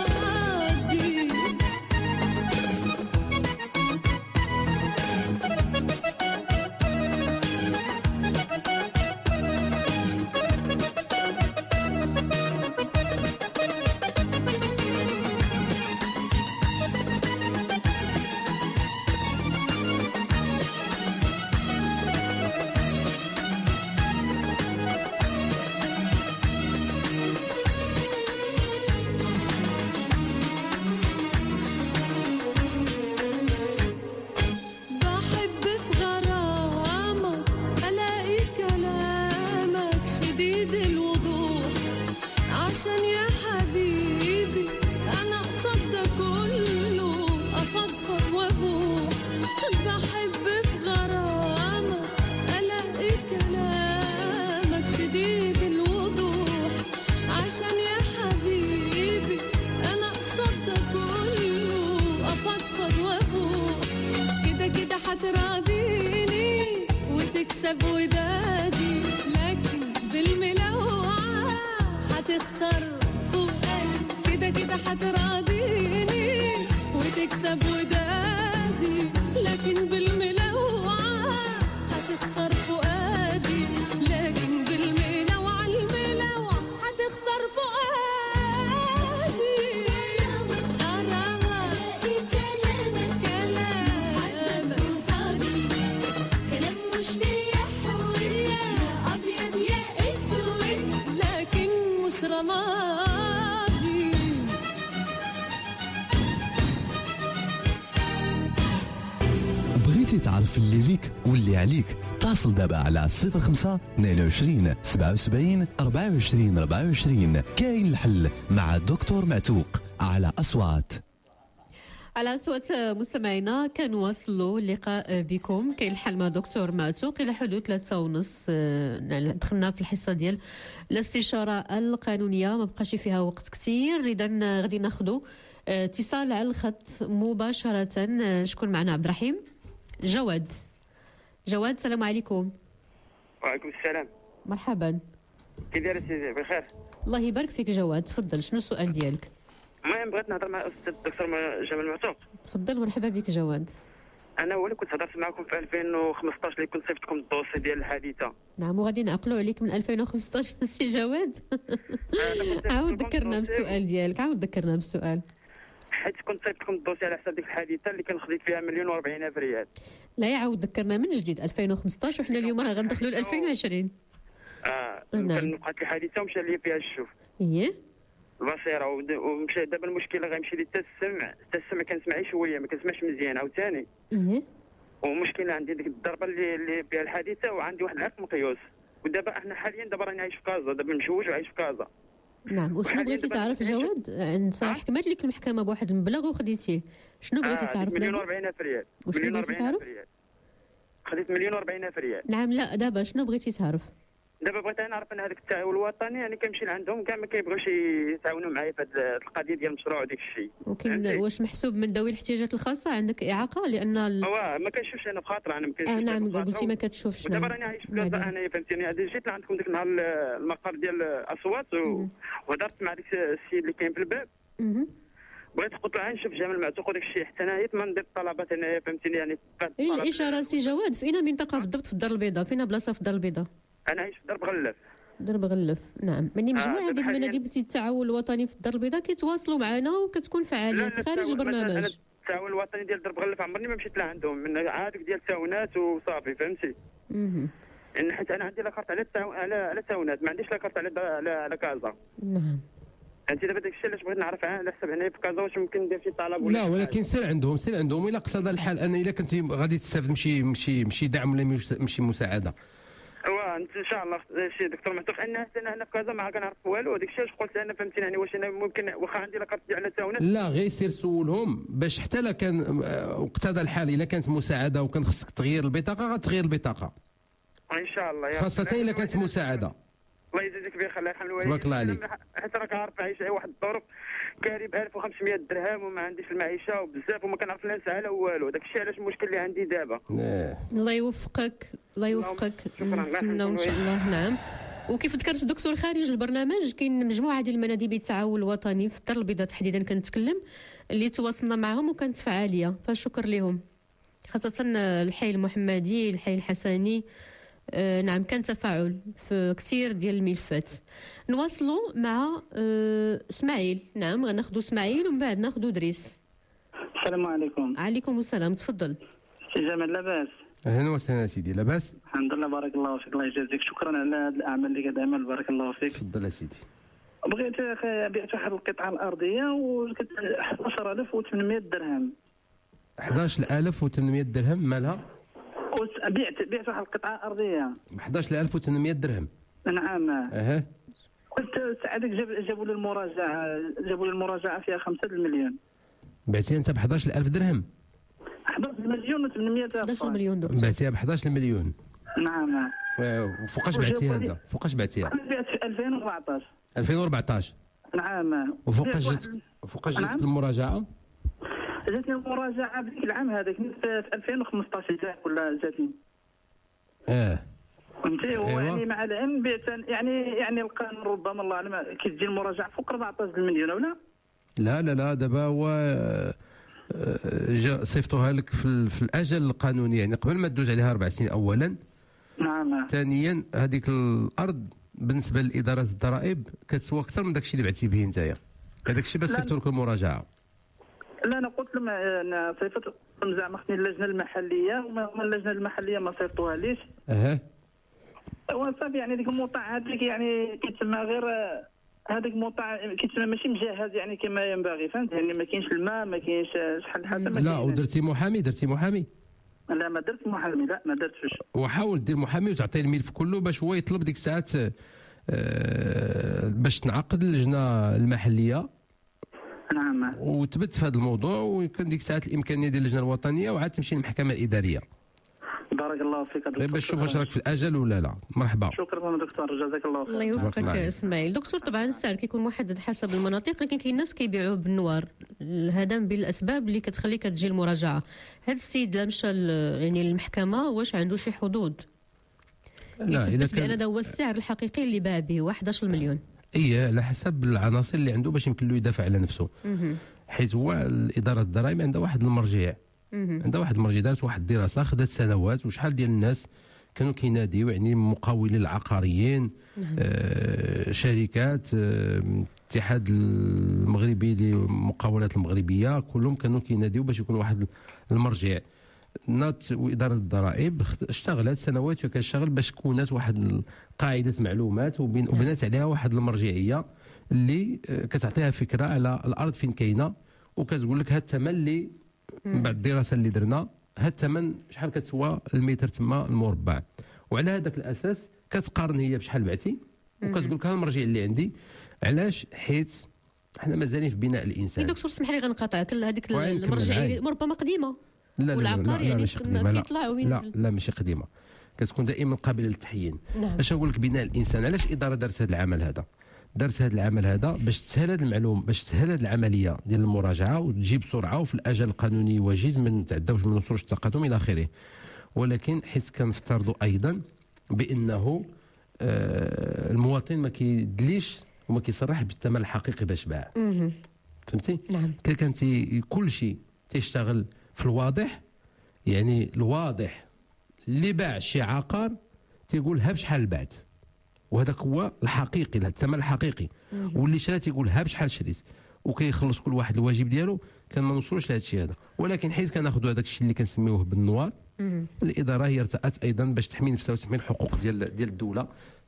بحب في غرامك ألاقي كلامك شديد الوضوح، عشان يا حبيبي أنا قصد ده كله أفضفض وأبوح. بحب في غرامك ألاقي كلامك شديد الوضوح، عشان يا حبيبي أنا قصد ده كله أفضفض وأبوح. كده كده حتراضيني وتكسب ودادي، لكن بالملوعة حتخسر فؤادي. كده كده حتراضيني وتكسب ودادي، لكن بالملوعة حتخسر فؤادي. لكن بالملوعة الملوعة حتخسر فؤادي. غرامك كلامك كلامك قصادي، كلام مش بيحوي يا أبيض يا أسود، لكن مش رمادي. بغيتي تعرف اللي ليك واللي عليك؟ اتصل دابا على صفر خمسة اثنين وعشرين سبعة وسبعين أربعة وعشرين أربعة وعشرين. كاين الحل مع دكتور معتوق على أصوات. على أصوات مستمعينا كنواصلوا اللقاء بكم. كاين الحل مع دكتور معتوق إلى حدود ثلاثة ونص. دخلنا في الحصة ديال الاستشارة القانونية، ما بقاش فيها وقت كثير، إذا غادي ناخذوا اتصال على الخط مباشرة. شكون معنا؟ عبد الرحيم جواد. جواد السلام عليكم. وعليكم السلام. مرحبا. كي داير سيدي؟ بخير الله يبارك فيك جواد، تفضل شنو السؤال ديالك؟ المهم بغيت نهضر مع الاستاذ الدكتور جمال معتوق. تفضل مرحبا بك جواد. انا هو اللي كنت هضرت معكم في ألفين وخمسطاش اللي كنت صيفطكم الدوسي ديال الحادثه. نعم وغادي نعقلوا عليك من ألفين وخمسطاش سي جواد. عاود ذكرنا بالسؤال ديالك، عاود ذكرنا بالسؤال. حيت كنت صيفطكم الدوسي على حساب ديك الحادثه اللي كان خديت فيها مليون وأربعين ألف ريال. لا يعاود ذكرنا من جديد ألفين وخمسطاش وحنا اليوم راه غندخلوا ل ألفين وعشرين. اه نعم. كان وقعت الحادثه ومشى لي فيها الشوف. اييه البصيره ومشى. دابا المشكله غيمشي لي حتى السمع، حتى السمع كنسمع شويه ما كنسمعش مزيان عاوتاني. اييه ومشكله عندي ديك الضربه اللي اللي فيها الحادثه، وعندي واحد العقد مقيوس. ودابا احنا حاليا دابا راني عايش في كازا، دابا مشوج وعايش في كازا. نعم. وشنو بغيتي تعرف جواد؟ انت حكمت لك المحكمه بواحد المبلغ وخديتيه، شنو بغيتي آه تعرف؟ مليون وأربعين ألف ريال. وشنو بغيتي تعرف؟ خديت مليون وأربعين ألف ريال. نعم. لا دابا شنو بغيتي تعرف؟ دابا بغيت نعرف ان هذاك التعاون الوطني يعني كنمشي لعندهم كاع ما كيبغيوش يتعاونوا معايا في هذه القضيه ديال المشروع وديك الشيء. وكاين واش محسوب من ذوي الاحتياجات الخاصه؟ عندك اعاقه؟ لان ال... هو ما كنشوفش انا بخاطر انا ما كنشوفش. آه نعم قلتي ما كتشوفش. ودابا راني عايش في كازا انايا فهمتيني. هذا جيت لعندكم ديك النهار المقر ديال اصوات وهضرت مع ديك السيد اللي كاين في الباب. بغيت قلت له نشوف جمال معتوق وداك الشيء حتى انا ما ندير الطلبات انايا فهمتيني. يعني اي الاشاره سي جواد في اين منطقه بالضبط؟ في الدار البيضاء. فين بلاصه في الدار البيضاء؟ انا عايش في درب غلف. درب غلف نعم. مني مجموعه ديال المناديب ديال التعاون الوطني في الدار البيضاء كيتواصلوا معنا وكتكون فعاليات خارج البرنامج. التعاون الوطني ديال درب غلف عمرني ما مشيت لعندهم، من عارف ديال التعاونات وصافي فهمتي. اها ان حيت انا عندي لاكارت على التعاون على على التعاونات، ما عنديش لاكارت على على على كازا. نعم انت دابا داك الشيء علاش بغيت نعرف على حسب هنا في كازا واش ممكن ندير شي طلب ولا لا شي ولكن سير عندهم سير عندهم الا قصد الحال انا الا كنت غادي تستافد ماشي ماشي ماشي دعم ولا ماشي مساعده. ايوا انت ان شاء الله شي دكتور معتوق ان انا هنا في كازا ما كنعرف والو وداك الشيء واش قلت انا فهمتيني يعني واش انا ممكن واخا عندي لاكارت ديال التاونات. لا غير سير سولهم باش حتى لا كان اقتضى الحال الا كانت مساعده وكان خصك تغيير البطاقه غتغير البطاقه ان شاء الله يا خاصه الا كانت مساعده. الله يجازيك بخير الله يرحم الوالدين. تبارك الله عليك. حتى راك عارف عايش واحد الظروف كاري ب ألف وخمسمائة درهم وما عنديش المعيشه وبزاف وما كنعرف لا نسعى لا والو داك الشيء علاش المشكل اللي عندي دابا. الله يوفقك الله يوفقك نتمنوا ان شاء الله. نعم. وكيف ذكرت الدكتور خارج البرنامج كاين مجموعه ديال المناديب التعاون الوطني في الدار البيضاء تحديدا كنتكلم اللي تواصلنا معهم وكانت فعاليه فشكر لهم خاصه الحي المحمدي الحي الحسني. آه نعم كان تفاعل في كثير ديال الملفات. نواصلوا مع آه اسماعيل. نعم غناخذوا اسماعيل ومن بعد ناخذوا دريس. السلام عليكم. عليكم السلام تفضل. سي جمال لاباس؟ اهلا وسهلا سيدي لاباس؟ الحمد لله بارك الله فيك الله يجازيك شكرا على هذه الاعمال اللي كتعمل بارك الله فيك. تفضل سيدي. بغيت اخي بعت واحد القطعه الارضيه وكانت أحد عشر ألف وثمانمائة درهم. أحد عشر ألف وثمانمائة درهم مالها؟ بعت بعت واحد القطعه ارضيه ب أحد عشر ألف وثمانمائة درهم. نعم. اها. قلت سعادتك جاب جابوا لي المراجعه جابوا لي المراجعه فيها خمسة المليون. بعتيها انت ب أحد عشر ألف درهم؟ أحد عشر مليون و800 أحد عشر مليون دكتور. بعتيها ب أحد عشر مليون. نعم. وفوقاش بعتيها انت؟ فوقاش بعتيها؟ بعت في ألفين وأربعطاش. ألفين وأربعطاش. نعم. وفوقاش جات فوقاش جات المراجعه؟ جاتني المراجعه بديك العام هذاك في ألفين وخمسطاش جات ولا جاتني. اه فهمتي هو يعني مع العلم بعت يعني يعني القانون ربما الله اعلم كتجي المراجعه فوق أربعطاش مليون ولا؟ لا لا لا دابا هو جا صيفطوها لك في, في الاجل القانوني يعني قبل ما تدوز عليها اربع سنين اولا. نعم. ثانيا هذيك الارض بالنسبه لاداره الضرائب كتسوى اكثر من داك الشيء اللي بعتي به نتايا. هذاك الشيء باش صيفطوا لك المراجعه. لا انا قلت لهم انا صيفط زعما خصني اللجنه المحليه وما اللجنه المحليه ما صيفطوها ليش. اها. وصافي يعني ديك الموطع هذيك يعني كيتسمى غير هذاك الموطع كيتسمى ماشي مجهز يعني كما ينبغي فهمت يعني ما كاينش الماء ما كاينش شحال حاجه. لا ودرتي محامي درتي محامي؟ لا ما درت محامي لا ما درتش. وحاول دير محامي وتعطيه الملف كله باش هو يطلب ديك الساعات باش تنعقد اللجنه المحليه. نعم. وتبت في هذا الموضوع ويكون ديك الساعات الامكانيه ديال اللجنه الوطنيه وعاد تمشي للمحكمه الاداريه. بارك الله فيك دكتور. باش تشوف واش راك في الاجل ولا لا. مرحبا. شكرا دكتور جزاك الله خير. الله يوفقك اسماعيل. دكتور طبعا السعر كيكون محدد حسب المناطق لكن كاين ناس كيبيعوه بالنوار هذا من الاسباب اللي كتخليك تجي المراجعه. هذا السيد لا مشى يعني للمحكمه واش عنده شي حدود؟ يثبت بان هذا هو السعر الحقيقي اللي باع به أحد عشر مليون. ايه على حسب العناصر اللي عنده باش يمكن له يدافع على نفسه. حيث هو اداره الضرائب عندها واحد المرجع عندها واحد المرجع دارت واحد الدراسه خدات سنوات وشحال ديال الناس كانوا كيناديو يعني مقاولين العقاريين آه شركات الاتحاد آه المغربي للمقاولات المغربيه كلهم كانوا كيناديو باش يكون واحد المرجع. نات واداره الضرائب اشتغلت سنوات وكتشتغل باش كونات واحد قاعده معلومات وبنات عليها واحد المرجعيه اللي كتعطيها فكره على الارض فين كاينه وكتقول لك هذا الثمن اللي من بعد الدراسه اللي درنا هذا الثمن شحال كتسوى المتر تما المربع. وعلى هذاك الاساس كتقارن هي بشحال بعتي وكتقول لك هذا المرجع اللي عندي. علاش؟ حيت حنا مازالين في بناء الانسان. دكتور اسمح لي غنقاطعك هذيك المرجعيه ربما قديمه. لا والعقار لا لا يعني كيطلع وينزل. لا لا ماشي قديمه كتكون دائما قابله للتحيين. نعم. باش نقول لك بناء الانسان علاش الاداره دارت هذا العمل هذا؟ دارت هذا العمل هذا باش تسهل هذه المعلوم باش تسهل هذه العمليه ديال المراجعه وتجي بسرعه وفي الاجل القانوني وجيز ما نتعداوش من نصوص التقادم الى اخره. ولكن حيت كنفترضوا ايضا بانه آه المواطن ما كيدليش وما كيصرح بالثمن الحقيقي باش باع. فهمتي؟ نعم. كان كل شيء تيشتغل في الواضح يعني الواضح اللي باع شي عقار تيقول ها بشحال بعت وهذاك هو الحقيقي الثمن الحقيقي. واللي شرا تيقول ها بشحال شريت وكيخلص كل واحد الواجب ديالو. كان ما نوصلوش لهذا الشيء هذا. ولكن حيت كناخذوا هذاك الشيء اللي كنسميوه بالنوار الاداره هي ارتأت ايضا باش تحمي نفسها وتحمي الحقوق ديال ديال الدوله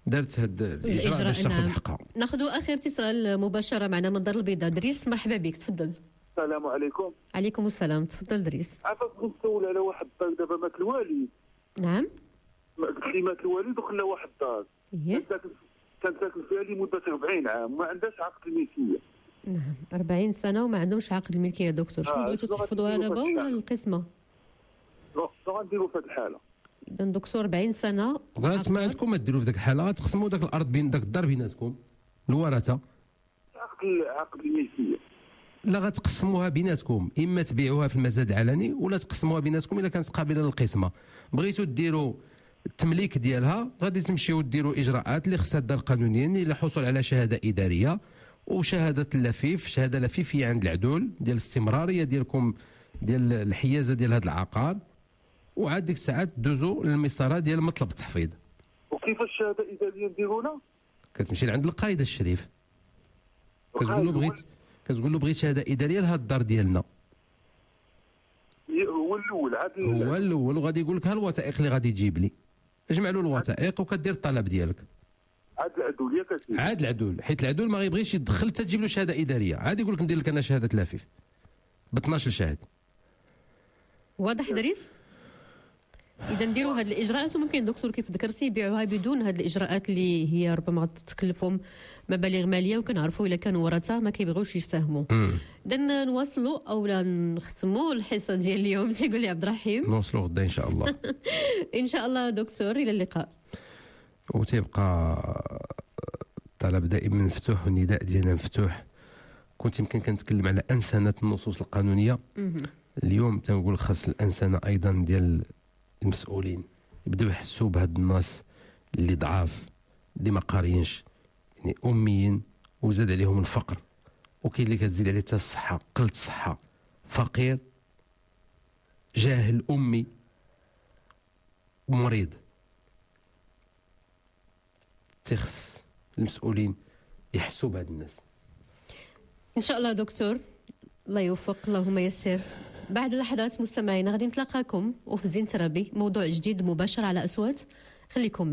دارت هاد الاجراء باش تاخذ نعم. حقها. ناخذوا اخر اتصال مباشره معنا من دار البيضاء. دريس مرحبا بك، تفضل. السلام عليكم. عليكم السلام، تفضل دريس. عافاك نسول على واحد الدار دابا مات الوالد. نعم. قلت لي مات الوالد وخلى واحد الدار. إيه. كان ساكن كان ساكن فيها لمده أربعين عام وما عندهاش عقد الملكيه. نعم، أربعين سنه وما عندهمش عقد الملكيه. دكتور شنو آه، بغيتوا شنو تحفظوها غنديروا دابا في هاد ولا الحالة؟ القسمه؟ شنو غنديروا في هذه الحاله؟ اذا دكتور أربعين سنه غات ما عندكم ما ديروا في ذاك الحاله، غتقسموا ذاك الارض بين ذاك الدار بيناتكم الورثه. عقد عقد الملكيه. لا غتقسموها بيناتكم، اما تبيعوها في المزاد العلني ولا تقسموها بيناتكم الا كانت قابله للقسمه. بغيتوا ديروا التمليك ديالها غادي تمشيو ديروا اجراءات اللي خصها الدار قانونيا الى حصول على شهاده اداريه وشهاده اللفيف. شهاده لفيفيه عند العدول ديال الاستمراريه ديالكم ديال الحيازه ديال هذا العقار، وعاد ديك الساعات دوزو للمسطره ديال مطلب التحفيظ. وكيفاش الشهاده الاداريه نديرونا؟ كتمشي لعند القايد الشريف كتقول له بغيت كتقول له بغيت شهاده اداريه لهذا الدار ديالنا. هو الاول عاد هو الاول وغادي يقول لك ها الوثائق اللي غادي تجيب لي. اجمع له الوثائق وكدير الطلب ديالك. عاد العدول ياك اسيدي. عاد العدول، حيت العدول ما غيبغيش يدخل حتى تجيب له شهاده اداريه، عاد يقول لك ندير لك انا شهاده لافيف ب اثناش شاهد. واضح دريس؟ اذا نديروا هذه الاجراءات وممكن دكتور كيف ذكرتي يبيعوها بدون هذه الاجراءات اللي هي ربما تكلفهم مبالغ ماليه، وكنعرفوا الا كانوا ورثه ما كيبغيوش يساهموا. اذا نواصلوا او لا نختموا الحصه ديال اليوم. تيقول لي عبد الرحيم نوصلوا غدا ان شاء الله. ان شاء الله دكتور، الى اللقاء. وتيبقى الطلب دائما مفتوح والنداء ديالنا مفتوح. كنت يمكن كنتكلم على انسنه النصوص القانونيه، اليوم تنقول خاص الانسنه ايضا ديال المسؤولين يبداو يحسوا بهاد الناس اللي ضعاف اللي ما قاريينش، يعني اميين وزاد عليهم الفقر، وكاين اللي كتزيد عليه حتى الصحه، قله الصحه، فقير جاهل امي ومريض. تخص المسؤولين يحسوا بهاد الناس. ان شاء الله دكتور، الله يوفق، اللهم يسر. بعد لحظات مستمعينا غادي نتلاقاكم وفي زين ترابي موضوع جديد مباشر على أصوات. خليكم